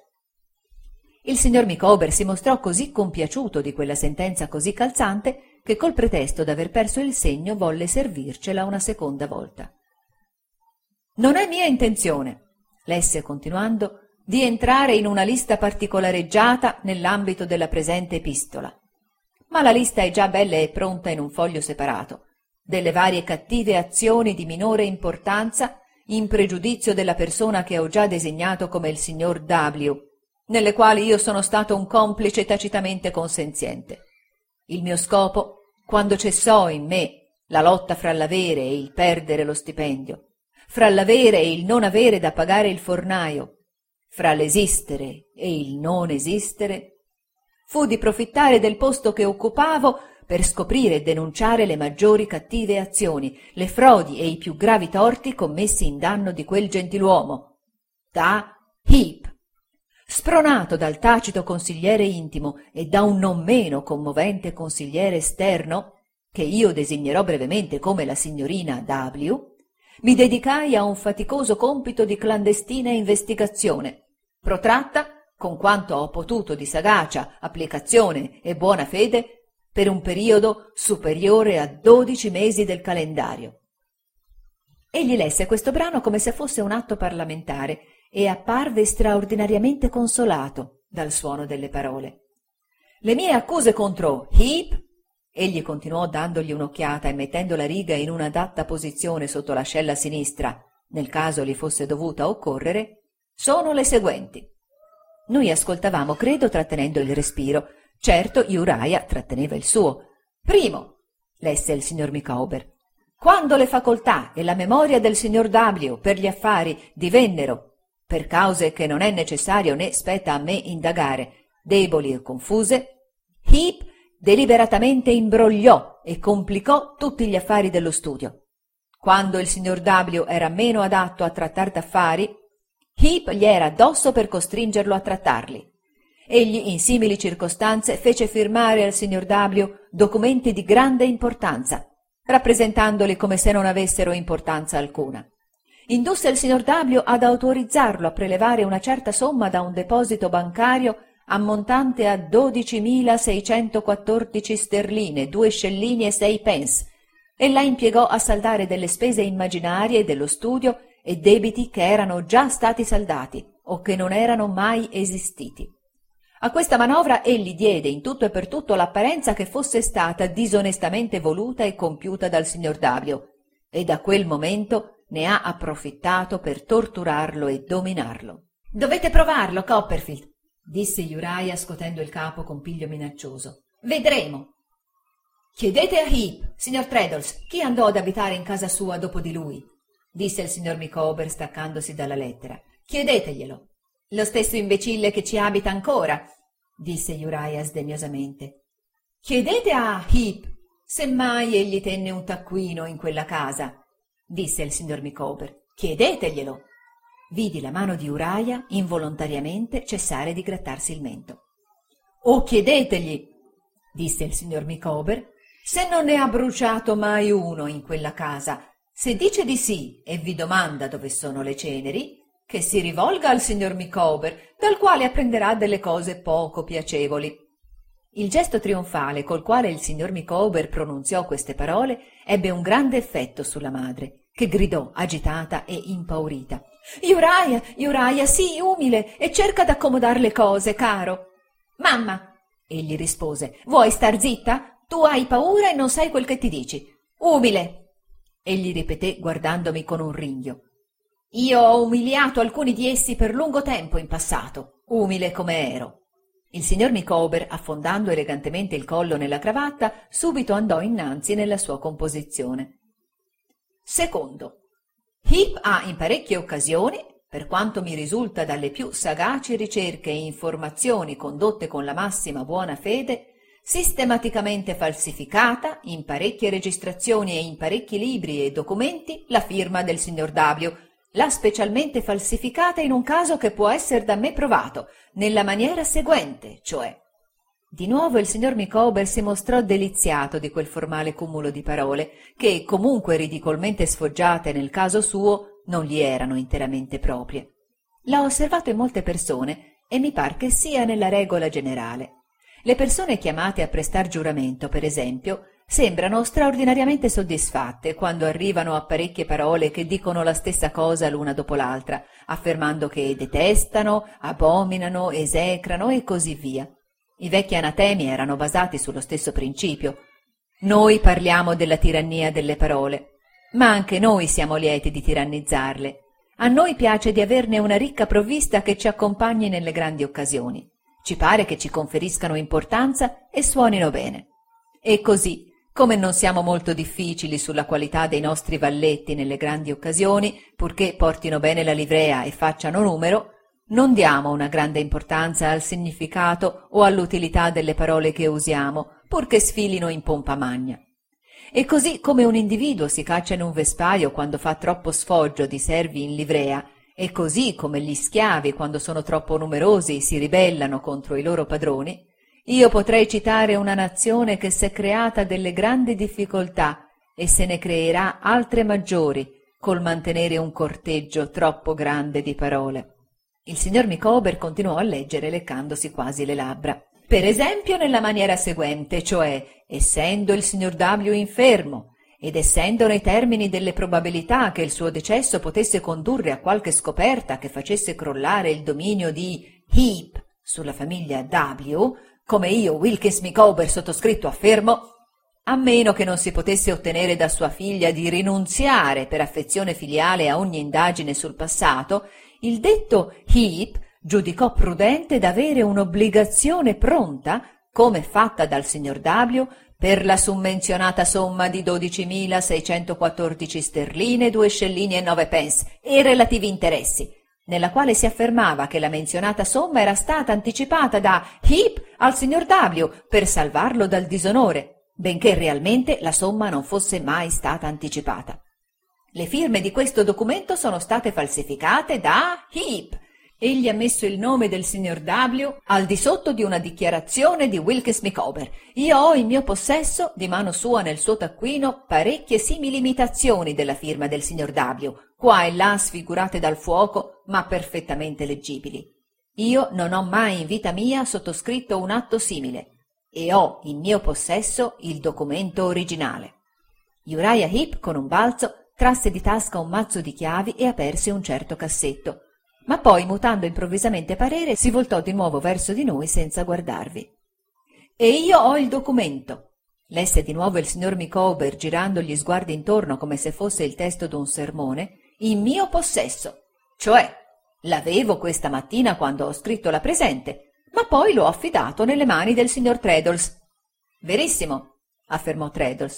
Il signor Micawber si mostrò così compiaciuto di quella sentenza così calzante che col pretesto d'aver perso il segno volle servircela una seconda volta. «Non è mia intenzione», lesse continuando, «di entrare in una lista particolareggiata nell'ambito della presente epistola, ma la lista è già bella e pronta in un foglio separato, delle varie cattive azioni di minore importanza in pregiudizio della persona che ho già designato come il signor W, nelle quali io sono stato un complice tacitamente consenziente. Il mio scopo, quando cessò in me la lotta fra l'avere e il perdere lo stipendio, fra l'avere e il non avere da pagare il fornaio, fra l'esistere e il non esistere, fu di profittare del posto che occupavo per scoprire e denunciare le maggiori cattive azioni, le frodi e i più gravi torti commessi in danno di quel gentiluomo, da Heap. Spronato dal tacito consigliere intimo e da un non meno commovente consigliere esterno, che io designerò brevemente come la signorina W, mi dedicai a un faticoso compito di clandestina investigazione, protratta, con quanto ho potuto di sagacia, applicazione e buona fede, per un periodo superiore a 12 mesi del calendario. Egli lesse questo brano come se fosse un atto parlamentare e apparve straordinariamente consolato dal suono delle parole. Le mie accuse contro Heap, egli continuò dandogli un'occhiata e mettendo la riga in un'adatta posizione sotto l'ascella sinistra, nel caso gli fosse dovuta occorrere, sono le seguenti. Noi ascoltavamo, credo, trattenendo il respiro. Certo, Uriah tratteneva il suo. Primo, lesse il signor Micawber, quando le facoltà e la memoria del signor W per gli affari divennero, per cause che non è necessario né spetta a me indagare, deboli e confuse, Heap deliberatamente imbrogliò e complicò tutti gli affari dello studio. Quando il signor W era meno adatto a trattar d'affari, Heap gli era addosso per costringerlo a trattarli. Egli, in simili circostanze, fece firmare al signor W documenti di grande importanza, rappresentandoli come se non avessero importanza alcuna. Indusse il signor W ad autorizzarlo a prelevare una certa somma da un deposito bancario ammontante a 12.614 sterline, 2 scellini e 6 pence, e la impiegò a saldare delle spese immaginarie dello studio e debiti che erano già stati saldati o che non erano mai esistiti. A questa manovra egli diede in tutto e per tutto l'apparenza che fosse stata disonestamente voluta e compiuta dal signor W, e da quel momento ne ha approfittato per torturarlo e dominarlo. «Dovete provarlo, Copperfield», disse Uriah scotendo il capo con piglio minaccioso. «Vedremo». «Chiedete a Heap, signor Traddles, chi andò ad abitare in casa sua dopo di lui», disse il signor Micawber staccandosi dalla lettera. «Chiedeteglielo». «Lo stesso imbecille che ci abita ancora», disse Uriah sdegnosamente. «Chiedete a Heap, se mai egli tenne un taccuino in quella casa», disse il signor Micawber. «Chiedeteglielo». Vidi la mano di Uriah involontariamente cessare di grattarsi il mento. «O chiedetegli», disse il signor Micawber, «se non ne ha bruciato mai uno in quella casa. Se dice di sì e vi domanda dove sono le ceneri, che si rivolga al signor Micawber, dal quale apprenderà delle cose poco piacevoli». Il gesto trionfale col quale il signor Micawber pronunziò queste parole ebbe un grande effetto sulla madre, che gridò agitata e impaurita: «Uriah, Uriah, sii umile e cerca d'accomodar le cose, caro». «Mamma», egli rispose, «vuoi star zitta? Tu hai paura e non sai quel che ti dici. Umile», egli ripeté guardandomi con un ringhio. «Io ho umiliato alcuni di essi per lungo tempo in passato, umile come ero». Il signor Micawber, affondando elegantemente il collo nella cravatta, subito andò innanzi nella sua composizione. Secondo, Heap ha in parecchie occasioni, per quanto mi risulta dalle più sagaci ricerche e informazioni condotte con la massima buona fede, sistematicamente falsificata in parecchie registrazioni e in parecchi libri e documenti la firma del signor W, l'ha specialmente falsificata in un caso che può essere da me provato, nella maniera seguente, cioè. Di nuovo il signor Micawber si mostrò deliziato di quel formale cumulo di parole, che, comunque ridicolmente sfoggiate nel caso suo, non gli erano interamente proprie. L'ha osservato in molte persone e mi par che sia nella regola generale. Le persone chiamate a prestar giuramento, per esempio, sembrano straordinariamente soddisfatte quando arrivano a parecchie parole che dicono la stessa cosa l'una dopo l'altra, affermando che detestano, abominano, esecrano e così via. I vecchi anatemi erano basati sullo stesso principio. Noi parliamo della tirannia delle parole, ma anche noi siamo lieti di tirannizzarle. A noi piace di averne una ricca provvista che ci accompagni nelle grandi occasioni. Ci pare che ci conferiscano importanza e suonino bene. E così, come non siamo molto difficili sulla qualità dei nostri valletti nelle grandi occasioni, purché portino bene la livrea e facciano numero, non diamo una grande importanza al significato o all'utilità delle parole che usiamo, purché sfilino in pompa magna. E così come un individuo si caccia in un vespaio quando fa troppo sfoggio di servi in livrea, e così come gli schiavi quando sono troppo numerosi si ribellano contro i loro padroni, io potrei citare una nazione che s'è creata delle grandi difficoltà e se ne creerà altre maggiori col mantenere un corteggio troppo grande di parole. Il signor Micawber continuò a leggere leccandosi quasi le labbra. Per esempio nella maniera seguente, cioè, essendo il signor W infermo ed essendo nei termini delle probabilità che il suo decesso potesse condurre a qualche scoperta che facesse crollare il dominio di Heap sulla famiglia W, come io, Wilkins Micawber, sottoscritto, affermo, a meno che non si potesse ottenere da sua figlia di rinunziare per affezione filiale a ogni indagine sul passato, il detto Heap giudicò prudente d'avere un'obbligazione pronta, come fatta dal signor W, per la summenzionata somma di 12.614 sterline, 2 scellini e 9 pence, e relativi interessi, nella quale si affermava che la menzionata somma era stata anticipata da Heap al signor W per salvarlo dal disonore, benché realmente la somma non fosse mai stata anticipata. Le firme di questo documento sono state falsificate da Heap. Egli ha messo il nome del signor W al di sotto di una dichiarazione di Wilkes Micawber. Io ho in mio possesso, di mano sua nel suo taccuino, parecchie simili imitazioni della firma del signor W, qua e là sfigurate dal fuoco, ma perfettamente leggibili. Io non ho mai in vita mia sottoscritto un atto simile e ho in mio possesso il documento originale. Uriah Heep, con un balzo, trasse di tasca un mazzo di chiavi e aperse un certo cassetto, ma poi, mutando improvvisamente parere, si voltò di nuovo verso di noi senza guardarvi. «E io ho il documento», lesse di nuovo il signor Micawber, girando gli sguardi intorno come se fosse il testo d'un sermone, «in mio possesso, cioè l'avevo questa mattina quando ho scritto la presente, ma poi l'ho affidato nelle mani del signor Traddles». «Verissimo», affermò Traddles.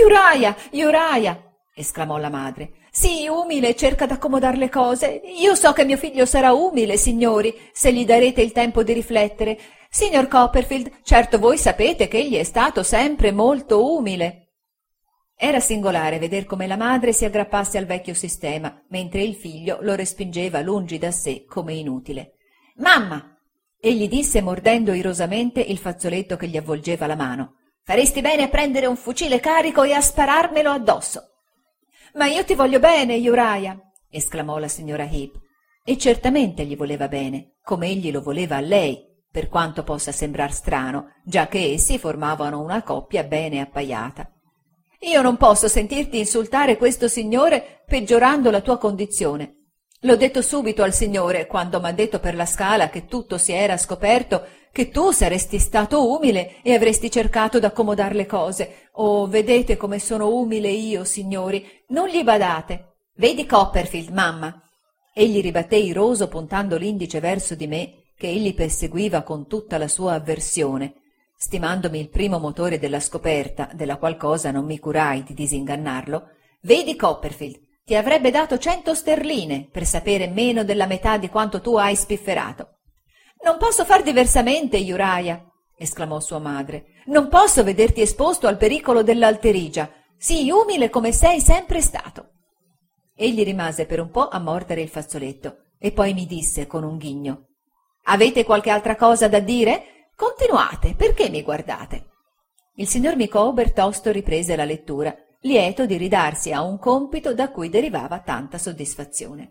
Uriah!» esclamò la madre. «Sii umile e cerca d'accomodar le cose. Io so che mio figlio sarà umile, signori, se gli darete il tempo di riflettere. Signor Copperfield, certo voi sapete che egli è stato sempre molto umile». Era singolare veder come la madre si aggrappasse al vecchio sistema, mentre il figlio lo respingeva lungi da sé come inutile. «Mamma!» egli disse mordendo irosamente il fazzoletto che gli avvolgeva la mano. «Faresti bene a prendere un fucile carico e a spararmelo addosso». «Ma io ti voglio bene, Uriah!» esclamò la signora Heep. E certamente gli voleva bene, come egli lo voleva a lei, per quanto possa sembrar strano, già che essi formavano una coppia bene appaiata. «Io non posso sentirti insultare questo signore peggiorando la tua condizione. L'ho detto subito al signore, quando m'ha detto per la scala che tutto si era scoperto, che tu saresti stato umile e avresti cercato d'accomodar le cose. Oh, vedete come sono umile io, signori, non gli badate. Vedi Copperfield, mamma?» Egli ribatté iroso puntando l'indice verso di me, che egli perseguiva con tutta la sua avversione, stimandomi il primo motore della scoperta, della qual cosa non mi curai di disingannarlo. «Vedi Copperfield, ti avrebbe dato 100 sterline per sapere meno della metà di quanto tu hai spifferato». «Non posso far diversamente, Uriah», esclamò sua madre. «Non posso vederti esposto al pericolo dell'alterigia. Sii umile come sei sempre stato». Egli rimase per un po' a mordere il fazzoletto e poi mi disse con un ghigno: «Avete qualche altra cosa da dire? Continuate, perché mi guardate?» Il signor Micawber tosto riprese la lettura, lieto di ridarsi a un compito da cui derivava tanta soddisfazione.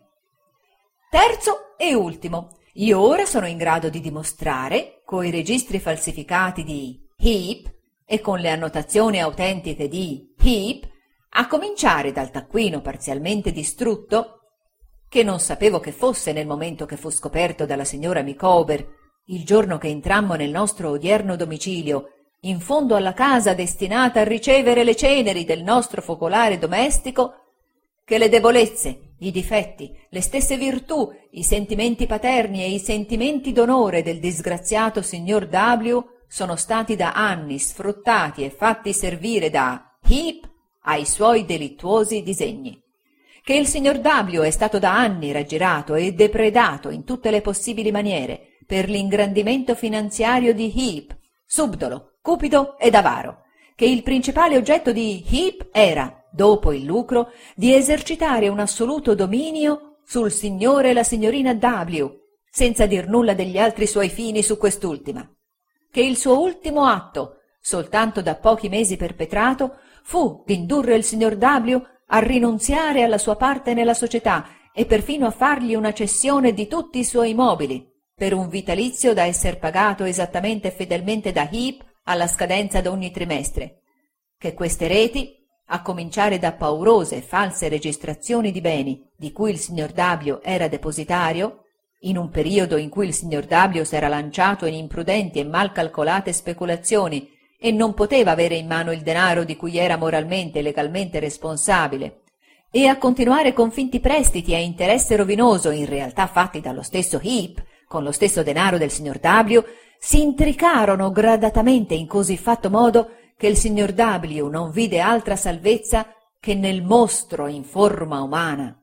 «Terzo e ultimo. Io ora sono in grado di dimostrare, coi registri falsificati di Heap e con le annotazioni autentiche di Heap, a cominciare dal taccuino parzialmente distrutto, che non sapevo che fosse nel momento che fu scoperto dalla signora Micawber, il giorno che entrammo nel nostro odierno domicilio, in fondo alla casa destinata a ricevere le ceneri del nostro focolare domestico, che le debolezze, i difetti, le stesse virtù, i sentimenti paterni e i sentimenti d'onore del disgraziato signor W sono stati da anni sfruttati e fatti servire da Heap ai suoi delittuosi disegni, che il signor W è stato da anni raggirato e depredato in tutte le possibili maniere per l'ingrandimento finanziario di Heap, subdolo, cupido ed avaro, che il principale oggetto di Heap era, dopo il lucro, di esercitare un assoluto dominio sul signore e la signorina W, senza dir nulla degli altri suoi fini su quest'ultima, che il suo ultimo atto, soltanto da pochi mesi perpetrato, fu d'indurre il signor W a rinunziare alla sua parte nella società e perfino a fargli una cessione di tutti i suoi mobili, per un vitalizio da esser pagato esattamente e fedelmente da Heap alla scadenza d'ogni trimestre, che queste reti, a cominciare da paurose e false registrazioni di beni di cui il signor W era depositario, in un periodo in cui il signor W s'era lanciato in imprudenti e mal calcolate speculazioni e non poteva avere in mano il denaro di cui era moralmente e legalmente responsabile, e a continuare con finti prestiti a interesse rovinoso in realtà fatti dallo stesso Heap con lo stesso denaro del signor W, si intricarono gradatamente in così fatto modo che il signor W non vide altra salvezza che nel mostro in forma umana,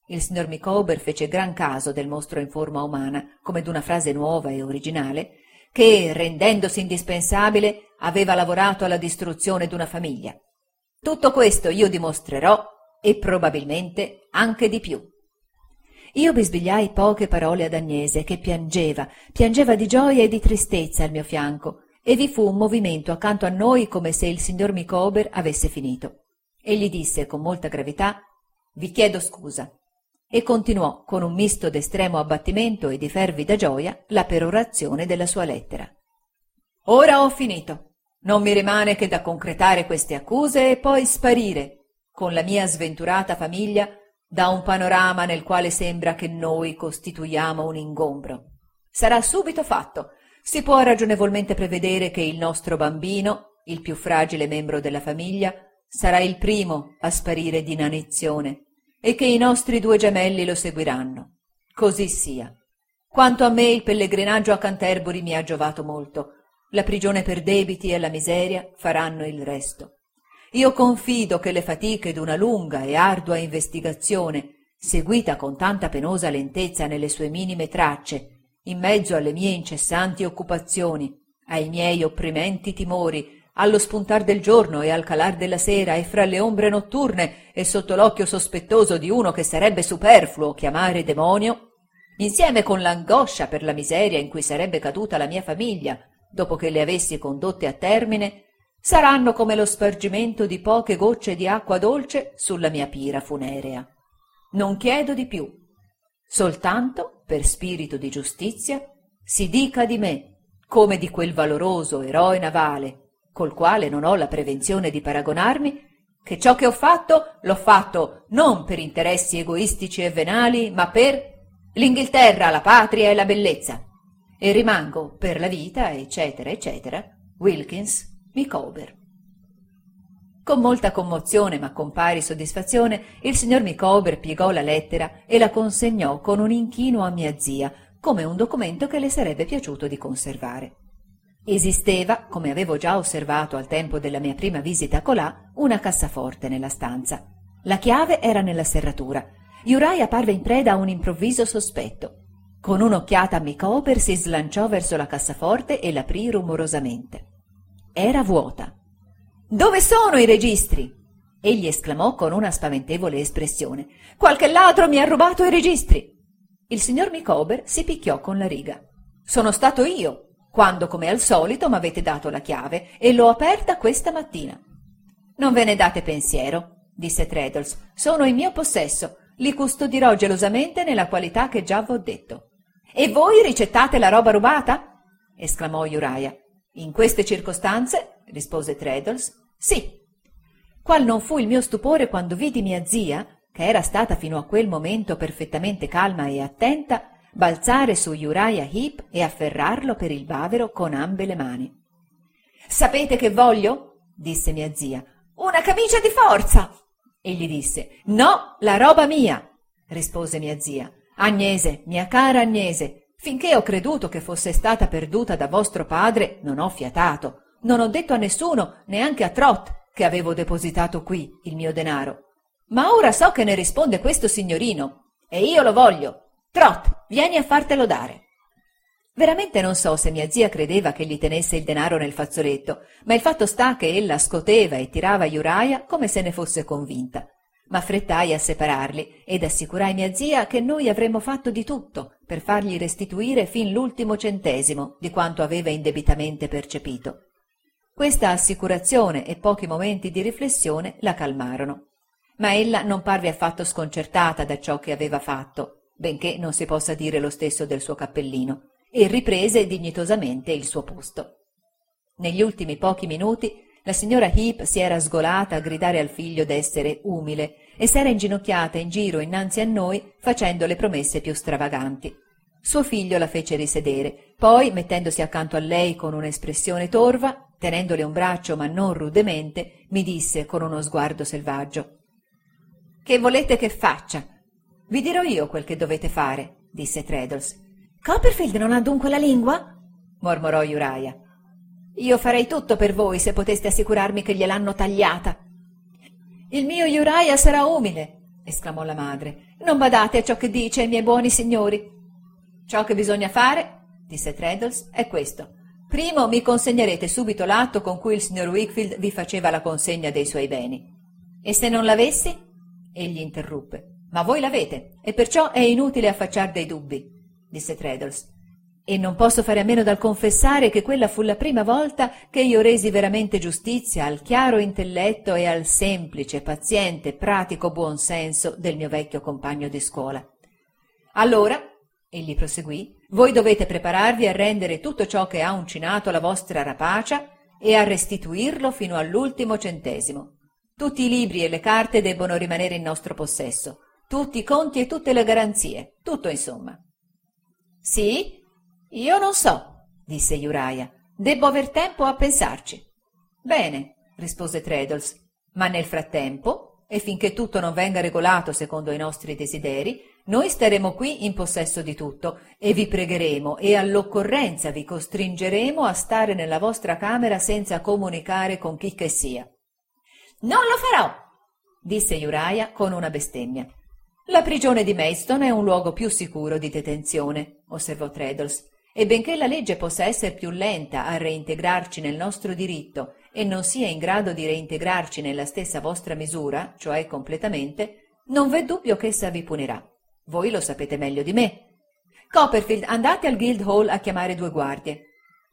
Il signor Micawber fece gran caso del mostro in forma umana, come d'una frase nuova e originale, che, rendendosi indispensabile, aveva lavorato alla distruzione d'una famiglia. Tutto questo io dimostrerò e probabilmente anche di più. Io bisbigliai poche parole ad Agnese, che piangeva di gioia e di tristezza al mio fianco, e vi fu un movimento accanto a noi come se il signor Micawber avesse finito. Egli disse con molta gravità: «Vi chiedo scusa», e continuò con un misto d'estremo abbattimento e di fervida gioia la perorazione della sua lettera. «Ora ho finito. Non mi rimane che da concretare queste accuse e poi sparire, con la mia sventurata famiglia, da un panorama nel quale sembra che noi costituiamo un ingombro. Sarà subito fatto. Si può ragionevolmente prevedere che il nostro bambino, il più fragile membro della famiglia, sarà il primo a sparire di inanizione e che i nostri 2 gemelli lo seguiranno. Così sia. Quanto a me, il pellegrinaggio a Canterbury mi ha giovato molto. La prigione per debiti e la miseria faranno il resto. Io confido che le fatiche d'una lunga e ardua investigazione, seguita con tanta penosa lentezza nelle sue minime tracce, in mezzo alle mie incessanti occupazioni, ai miei opprimenti timori, allo spuntar del giorno e al calar della sera e fra le ombre notturne e sotto l'occhio sospettoso di uno che sarebbe superfluo chiamare demonio, insieme con l'angoscia per la miseria in cui sarebbe caduta la mia famiglia dopo che le avessi condotte a termine, saranno come lo spargimento di poche gocce di acqua dolce sulla mia pira funerea. Non chiedo di più. Soltanto, per spirito di giustizia, si dica di me, come di quel valoroso eroe navale, col quale non ho la prevenzione di paragonarmi, che ciò che ho fatto l'ho fatto non per interessi egoistici e venali, ma per l'Inghilterra, la patria e la bellezza, e rimango per la vita, eccetera, eccetera, Wilkins Micawber. Con molta commozione, ma con pari soddisfazione, il signor Micawber piegò la lettera e la consegnò con un inchino a mia zia, come un documento che le sarebbe piaciuto di conservare. Esisteva, come avevo già osservato al tempo della mia prima visita colà, una cassaforte nella stanza. La chiave era nella serratura. Uriah parve in preda a un improvviso sospetto. Con un'occhiata a Micawber si slanciò verso la cassaforte e l'aprì rumorosamente. Era vuota. «Dove sono i registri?» Egli esclamò con una spaventevole espressione. «Qualche ladro mi ha rubato i registri!» Il signor Micawber si picchiò con la riga. «Sono stato io, quando, come al solito, m'avete dato la chiave e l'ho aperta questa mattina». «Non ve ne date pensiero», disse Traddles. «Sono in mio possesso. Li custodirò gelosamente nella qualità che già v'ho detto». «E voi ricettate la roba rubata?» esclamò Uriah. «In queste circostanze», rispose Traddles, «sì». Qual non fu il mio stupore quando vidi mia zia, che era stata fino a quel momento perfettamente calma e attenta, balzare su Uriah Heep e afferrarlo per il bavero con ambe le mani. «Sapete che voglio?» disse mia zia. «Una camicia di forza!» Egli disse. «No, la roba mia!» rispose mia zia. «Agnese, mia cara Agnese, finché ho creduto che fosse stata perduta da vostro padre, non ho fiatato. Non ho detto a nessuno, neanche a Trot, che avevo depositato qui il mio denaro. Ma ora so che ne risponde questo signorino, e io lo voglio. Trot, vieni a fartelo dare». Veramente non so se mia zia credeva che gli tenesse il denaro nel fazzoletto, ma il fatto sta che ella scoteva e tirava Uriah come se ne fosse convinta. M'affrettai a separarli ed assicurai mia zia che noi avremmo fatto di tutto per fargli restituire fin l'ultimo centesimo di quanto aveva indebitamente percepito. Questa assicurazione e pochi momenti di riflessione la calmarono, ma ella non parve affatto sconcertata da ciò che aveva fatto, benché non si possa dire lo stesso del suo cappellino, e riprese dignitosamente il suo posto. Negli ultimi pochi minuti la signora Heep si era sgolata a gridare al figlio d'essere umile e s'era inginocchiata in giro innanzi a noi facendo le promesse più stravaganti. Suo figlio la fece risedere, poi, mettendosi accanto a lei con un'espressione torva, tenendole un braccio ma non rudemente, mi disse con uno sguardo selvaggio: «Che volete che faccia?» «Vi dirò io quel che dovete fare», disse Traddles. «Copperfield non ha dunque la lingua?» mormorò Uriah. «Io farei tutto per voi se poteste assicurarmi che gliel'hanno tagliata». «Il mio Uriah sarà umile», esclamò la madre. «Non badate a ciò che dice, miei buoni signori». «Ciò che bisogna fare», disse Traddles, «è questo. Primo mi consegnerete subito l'atto con cui il signor Wickfield vi faceva la consegna dei suoi beni». «E se non l'avessi?» Egli interruppe. «Ma voi l'avete, e perciò è inutile affacciar dei dubbi», disse Traddles. «E non posso fare a meno dal confessare che quella fu la prima volta che io resi veramente giustizia al chiaro intelletto e al semplice, paziente, pratico buon senso del mio vecchio compagno di scuola. Allora», egli proseguì, «voi dovete prepararvi a rendere tutto ciò che ha uncinato la vostra rapacia e a restituirlo fino all'ultimo centesimo. Tutti i libri e le carte debbono rimanere in nostro possesso, tutti i conti e tutte le garanzie, tutto insomma». «Sì? Io non so», disse Uriah. «Debbo aver tempo a pensarci». «Bene», rispose Traddles, «ma nel frattempo, e finché tutto non venga regolato secondo i nostri desideri, noi staremo qui in possesso di tutto e vi pregheremo e all'occorrenza vi costringeremo a stare nella vostra camera senza comunicare con chi che sia». «Non lo farò», disse Uriah con una bestemmia. «La prigione di Maidstone è un luogo più sicuro di detenzione», osservò Traddles, «e benché la legge possa essere più lenta a reintegrarci nel nostro diritto e non sia in grado di reintegrarci nella stessa vostra misura, cioè completamente, non v'è dubbio che essa vi punirà. Voi lo sapete meglio di me. Copperfield, andate al Guildhall a chiamare 2 guardie».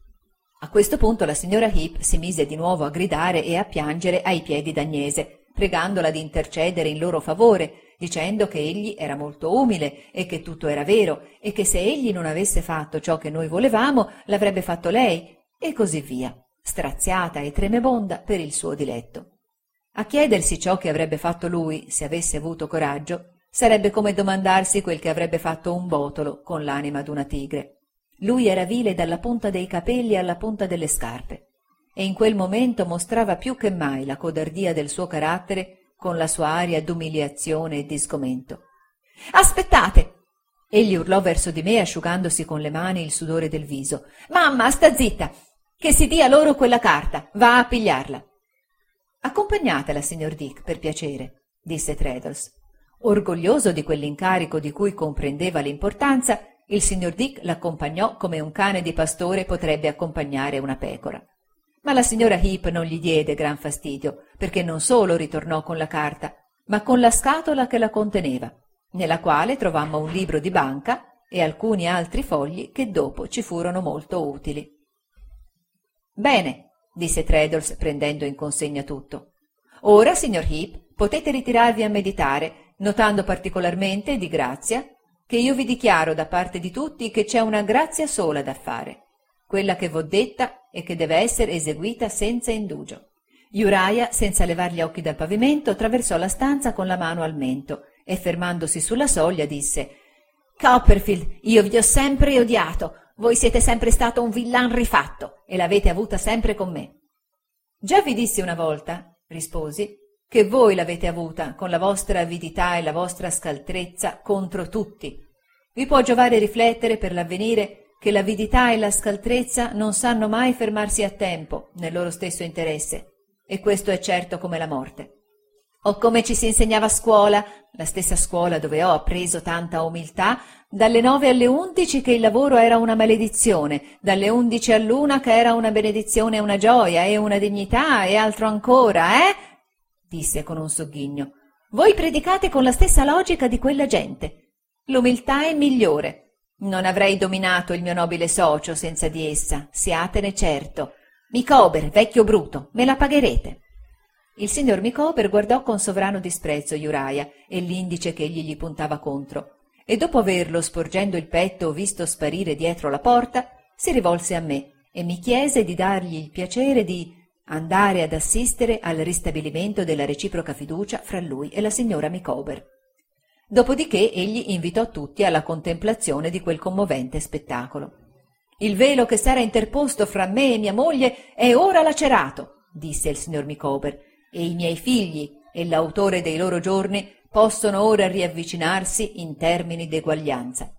A questo punto la signora Heep si mise di nuovo a gridare e a piangere ai piedi d'Agnese, pregandola di intercedere in loro favore, dicendo che egli era molto umile e che tutto era vero e che se egli non avesse fatto ciò che noi volevamo l'avrebbe fatto lei, e così via, straziata e tremebonda per il suo diletto. A chiedersi ciò che avrebbe fatto lui se avesse avuto coraggio sarebbe come domandarsi quel che avrebbe fatto un botolo con l'anima d'una tigre. Lui era vile dalla punta dei capelli alla punta delle scarpe, e in quel momento mostrava più che mai la codardia del suo carattere con la sua aria d'umiliazione e di sgomento. «Aspettate!» Egli urlò verso di me asciugandosi con le mani il sudore del viso. «Mamma, sta zitta! Che si dia loro quella carta! Va a pigliarla!» «Accompagnatela, signor Dick, per piacere», disse Traddles. Orgoglioso di quell'incarico di cui comprendeva l'importanza, il signor Dick l'accompagnò come un cane di pastore potrebbe accompagnare una pecora. Ma la signora Heep non gli diede gran fastidio, perché non solo ritornò con la carta, ma con la scatola che la conteneva, nella quale trovammo un libro di banca e alcuni altri fogli che dopo ci furono molto utili. «Bene», disse Traddles prendendo in consegna tutto. «Ora, signor Heep, potete ritirarvi a meditare, notando particolarmente, di grazia, che io vi dichiaro da parte di tutti che c'è una grazia sola da fare, quella che v'ho detta e che deve essere eseguita senza indugio». Uriah, senza levar gli occhi dal pavimento, attraversò la stanza con la mano al mento e, fermandosi sulla soglia, disse: «Copperfield, io vi ho sempre odiato. Voi siete sempre stato un villan rifatto e l'avete avuta sempre con me». «Già vi dissi una volta», risposi, «che voi l'avete avuta con la vostra avidità e la vostra scaltrezza contro tutti. Vi può giovare riflettere per l'avvenire che l'avidità e la scaltrezza non sanno mai fermarsi a tempo nel loro stesso interesse, e questo è certo come la morte. O come ci si insegnava a scuola, la stessa scuola dove ho appreso tanta umiltà, dalle 9 alle 11 che il lavoro era una maledizione, dalle 11 all'1 che era una benedizione e una gioia e una dignità e altro ancora, disse con un sogghigno. «Voi predicate con la stessa logica di quella gente. L'umiltà è migliore. Non avrei dominato il mio nobile socio senza di essa, siatene certo. Micawber, vecchio bruto, me la pagherete». Il signor Micawber guardò con sovrano disprezzo Uriah e l'indice che egli gli puntava contro, e dopo averlo, sporgendo il petto, visto sparire dietro la porta, si rivolse a me e mi chiese di dargli il piacere di andare ad assistere al ristabilimento della reciproca fiducia fra lui e la signora Micawber. Dopodiché egli invitò tutti alla contemplazione di quel commovente spettacolo. «Il velo che s'era interposto fra me e mia moglie è ora lacerato», disse il signor Micawber, «e i miei figli e l'autore dei loro giorni possono ora riavvicinarsi in termini d'eguaglianza».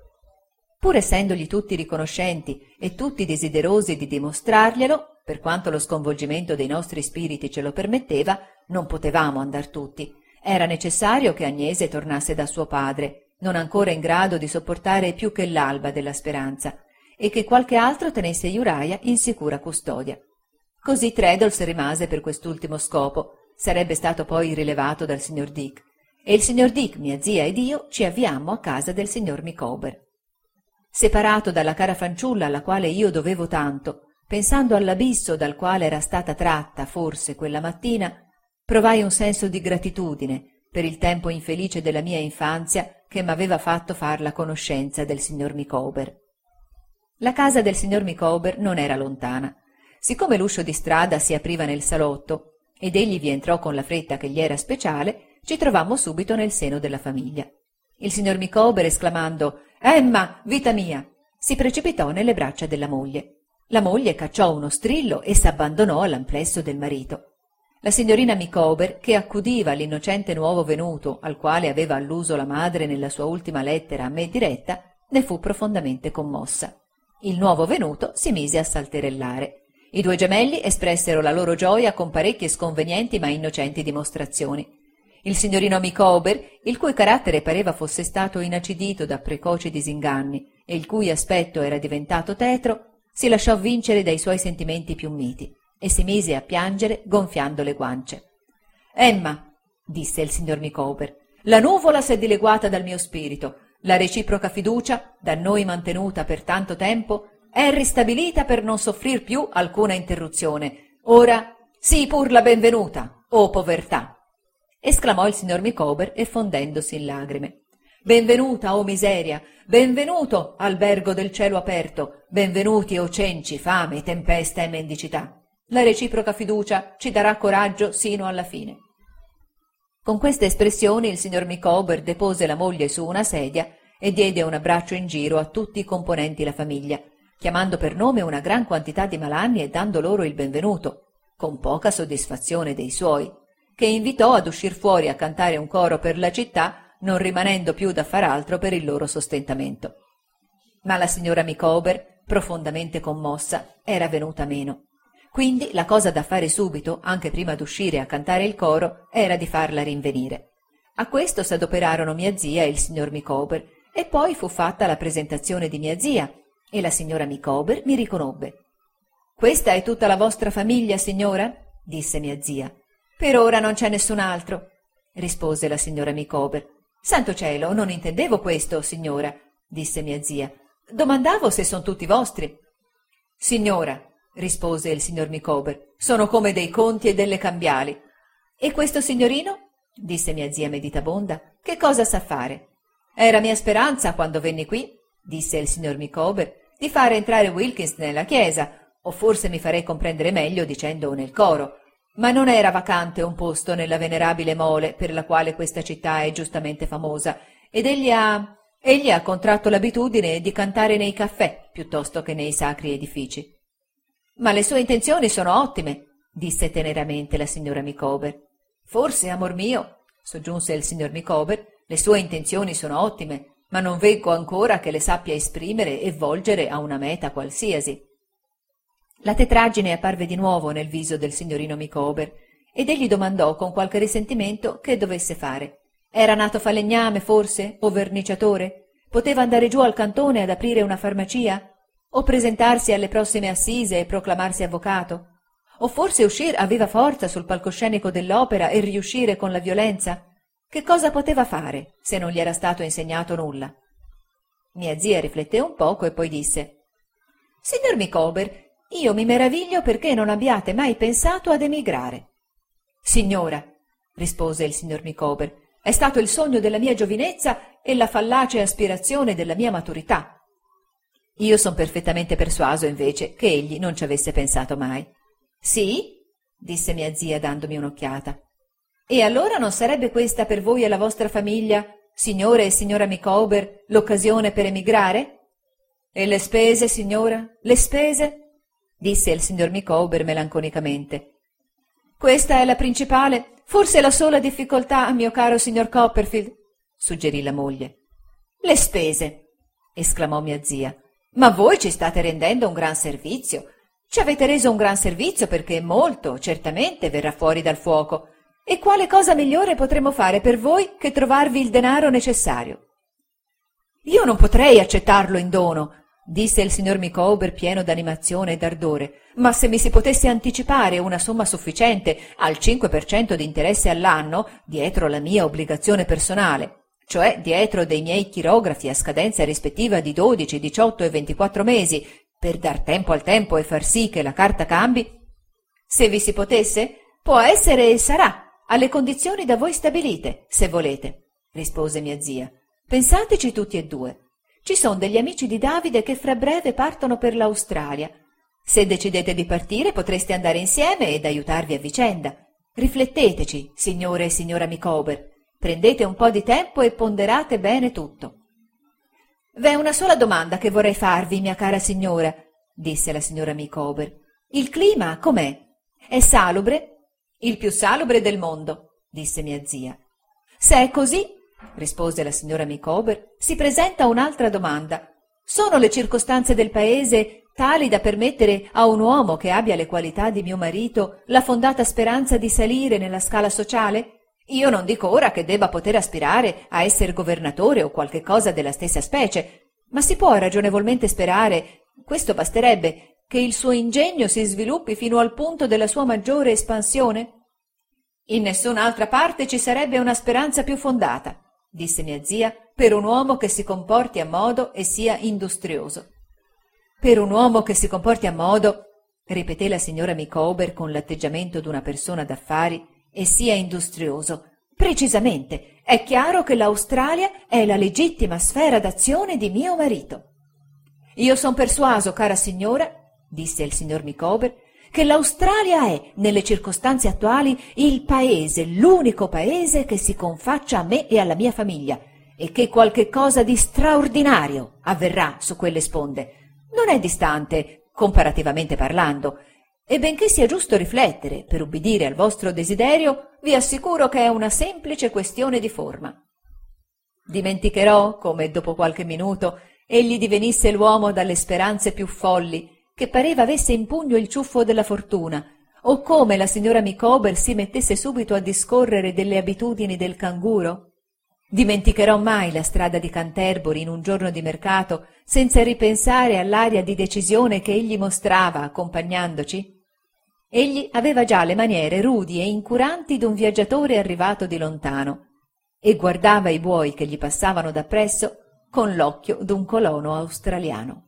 Pur essendogli tutti riconoscenti e tutti desiderosi di dimostrarglielo, per quanto lo sconvolgimento dei nostri spiriti ce lo permetteva, non potevamo andar tutti. Era necessario che Agnese tornasse da suo padre, non ancora in grado di sopportare più che l'alba della speranza, e che qualche altro tenesse Uriah in sicura custodia. Così Traddles rimase per quest'ultimo scopo. Sarebbe stato poi rilevato dal signor Dick, e il signor Dick, mia zia ed io ci avviammo a casa del signor Micawber. Separato dalla cara fanciulla alla quale io dovevo tanto, pensando all'abisso dal quale era stata tratta forse quella mattina, provai un senso di gratitudine per il tempo infelice della mia infanzia che m'aveva fatto far la conoscenza del signor Micawber. La casa del signor Micawber non era lontana. Siccome l'uscio di strada si apriva nel salotto ed egli vi entrò con la fretta che gli era speciale, ci trovammo subito nel seno della famiglia. Il signor Micawber, esclamando «Emma, vita mia!», si precipitò nelle braccia della moglie. La moglie cacciò uno strillo e s'abbandonò all'amplesso del marito. La signorina Micawber, che accudiva l'innocente nuovo venuto al quale aveva alluso la madre nella sua ultima lettera a me diretta, ne fu profondamente commossa. Il nuovo venuto si mise a salterellare. I due gemelli espressero la loro gioia con parecchie sconvenienti ma innocenti dimostrazioni. Il signorino Micawber, il cui carattere pareva fosse stato inacidito da precoci disinganni e il cui aspetto era diventato tetro, si lasciò vincere dai suoi sentimenti più miti e si mise a piangere gonfiando le guance. «Emma», disse il signor Micawber, «la nuvola s'è dileguata dal mio spirito. La reciproca fiducia, da noi mantenuta per tanto tempo, è ristabilita per non soffrir più alcuna interruzione. Ora sii pur la benvenuta, o povertà!» esclamò il signor Micawber effondendosi in lagrime. «Benvenuta, o miseria! Benvenuto, albergo del cielo aperto! Benvenuti, o cenci, fame, tempesta e mendicità! La reciproca fiducia ci darà coraggio sino alla fine». Con queste espressioni il signor Micawber depose la moglie su una sedia e diede un abbraccio in giro a tutti i componenti la famiglia, chiamando per nome una gran quantità di malanni e dando loro il benvenuto, con poca soddisfazione dei suoi, che invitò ad uscir fuori a cantare un coro per la città, non rimanendo più da far altro per il loro sostentamento. Ma la signora Micawber, profondamente commossa, era venuta meno. Quindi la cosa da fare subito, anche prima d'uscire a cantare il coro, era di farla rinvenire. A questo s'adoperarono mia zia e il signor Micawber, e poi fu fatta la presentazione di mia zia, e la signora Micawber mi riconobbe. «Questa è tutta la vostra famiglia, signora?» disse mia zia. «Per ora non c'è nessun altro», rispose la signora Micawber. «Santo cielo, non intendevo questo, signora», disse mia zia. «Domandavo se son tutti vostri». «Signora», rispose il signor Micawber, «sono come dei conti e delle cambiali». «E questo signorino?» disse mia zia meditabonda. «Che cosa sa fare?» «Era mia speranza, quando venni qui», disse il signor Micawber, «di fare entrare Wilkins nella chiesa, o forse mi farei comprendere meglio dicendo nel coro. Ma non era vacante un posto nella venerabile mole per la quale questa città è giustamente famosa, ed egli ha contratto l'abitudine di cantare nei caffè piuttosto che nei sacri edifici». «Ma le sue intenzioni sono ottime», disse teneramente la signora Micawber. «Forse, amor mio», soggiunse il signor Micawber, «le sue intenzioni sono ottime, ma non veggo ancora che le sappia esprimere e volgere a una meta qualsiasi». La tetraggine apparve di nuovo nel viso del signorino Micawber ed egli domandò con qualche risentimento che dovesse fare. Era nato falegname, forse, o verniciatore? Poteva andare giù al cantone ad aprire una farmacia? O presentarsi alle prossime assise e proclamarsi avvocato? O forse uscir aveva forza sul palcoscenico dell'opera e riuscire con la violenza? Che cosa poteva fare se non gli era stato insegnato nulla? Mia zia rifletté un poco e poi disse: «Signor Micawber, io mi meraviglio perché non abbiate mai pensato ad emigrare». «Signora», rispose il signor Micawber, «è stato il sogno della mia giovinezza e la fallace aspirazione della mia maturità». Io son perfettamente persuaso, invece, che egli non ci avesse pensato mai. «Sì?» disse mia zia dandomi un'occhiata. «E allora non sarebbe questa per voi e la vostra famiglia, signore e signora Micawber, l'occasione per emigrare?» «E le spese, signora? Le spese?» disse il signor Micawber melanconicamente. «Questa è la principale, forse la sola difficoltà, mio caro signor Copperfield», suggerì la moglie. «Le spese!» esclamò mia zia. «Ma voi ci state rendendo un gran servizio. Ci avete reso un gran servizio perché molto, certamente, verrà fuori dal fuoco. E quale cosa migliore potremmo fare per voi che trovarvi il denaro necessario? Io non potrei accettarlo in dono, disse il signor Micawber pieno d'animazione e d'ardore, ma se mi si potesse anticipare una somma sufficiente al 5% di interesse all'anno, dietro la mia obbligazione personale, cioè dietro dei miei chirografi a scadenza rispettiva di 12, 18 e 24 mesi, per dar tempo al tempo e far sì che la carta cambi, se vi si potesse, può essere e sarà, alle condizioni da voi stabilite, se volete, rispose mia zia. Pensateci tutti e due. Ci sono degli amici di Davide che fra breve partono per l'Australia. Se decidete di partire potreste andare insieme ed aiutarvi a vicenda. Rifletteteci, signore e signora Micawber. Prendete un po' di tempo e ponderate bene tutto. V'è una sola domanda che vorrei farvi, mia cara signora, disse la signora Micawber. Il clima com'è? È salubre? Il più salubre del mondo, disse mia zia. Se è così, rispose la signora Micawber, si presenta un'altra domanda. Sono le circostanze del paese tali da permettere a un uomo che abbia le qualità di mio marito la fondata speranza di salire nella scala sociale? Io non dico ora che debba poter aspirare a essere governatore o qualche cosa della stessa specie, ma si può ragionevolmente sperare, questo basterebbe, che il suo ingegno si sviluppi fino al punto della sua maggiore espansione? In nessun'altra parte ci sarebbe una speranza più fondata, disse mia zia, per un uomo che si comporti a modo e sia industrioso. Per un uomo che si comporti a modo, ripeté la signora Micawber con l'atteggiamento d'una persona d'affari, e sia industrioso. Precisamente, è chiaro che l'Australia è la legittima sfera d'azione di mio marito. Io son persuaso, cara signora, disse il signor Micawber, che l'Australia è, nelle circostanze attuali, il paese, l'unico paese che si confaccia a me e alla mia famiglia, e che qualche cosa di straordinario avverrà su quelle sponde. Non è distante, comparativamente parlando, e benché sia giusto riflettere per ubbidire al vostro desiderio, vi assicuro che è una semplice questione di forma. Dimenticherò come, dopo qualche minuto, egli divenisse l'uomo dalle speranze più folli, che pareva avesse in pugno il ciuffo della fortuna, o come la signora Micawber si mettesse subito a discorrere delle abitudini del canguro. Dimenticherò mai la strada di Canterbury in un giorno di mercato, senza ripensare all'aria di decisione che egli mostrava accompagnandoci? Egli aveva già le maniere rudi e incuranti d'un viaggiatore arrivato di lontano, e guardava i buoi che gli passavano dappresso con l'occhio d'un colono australiano.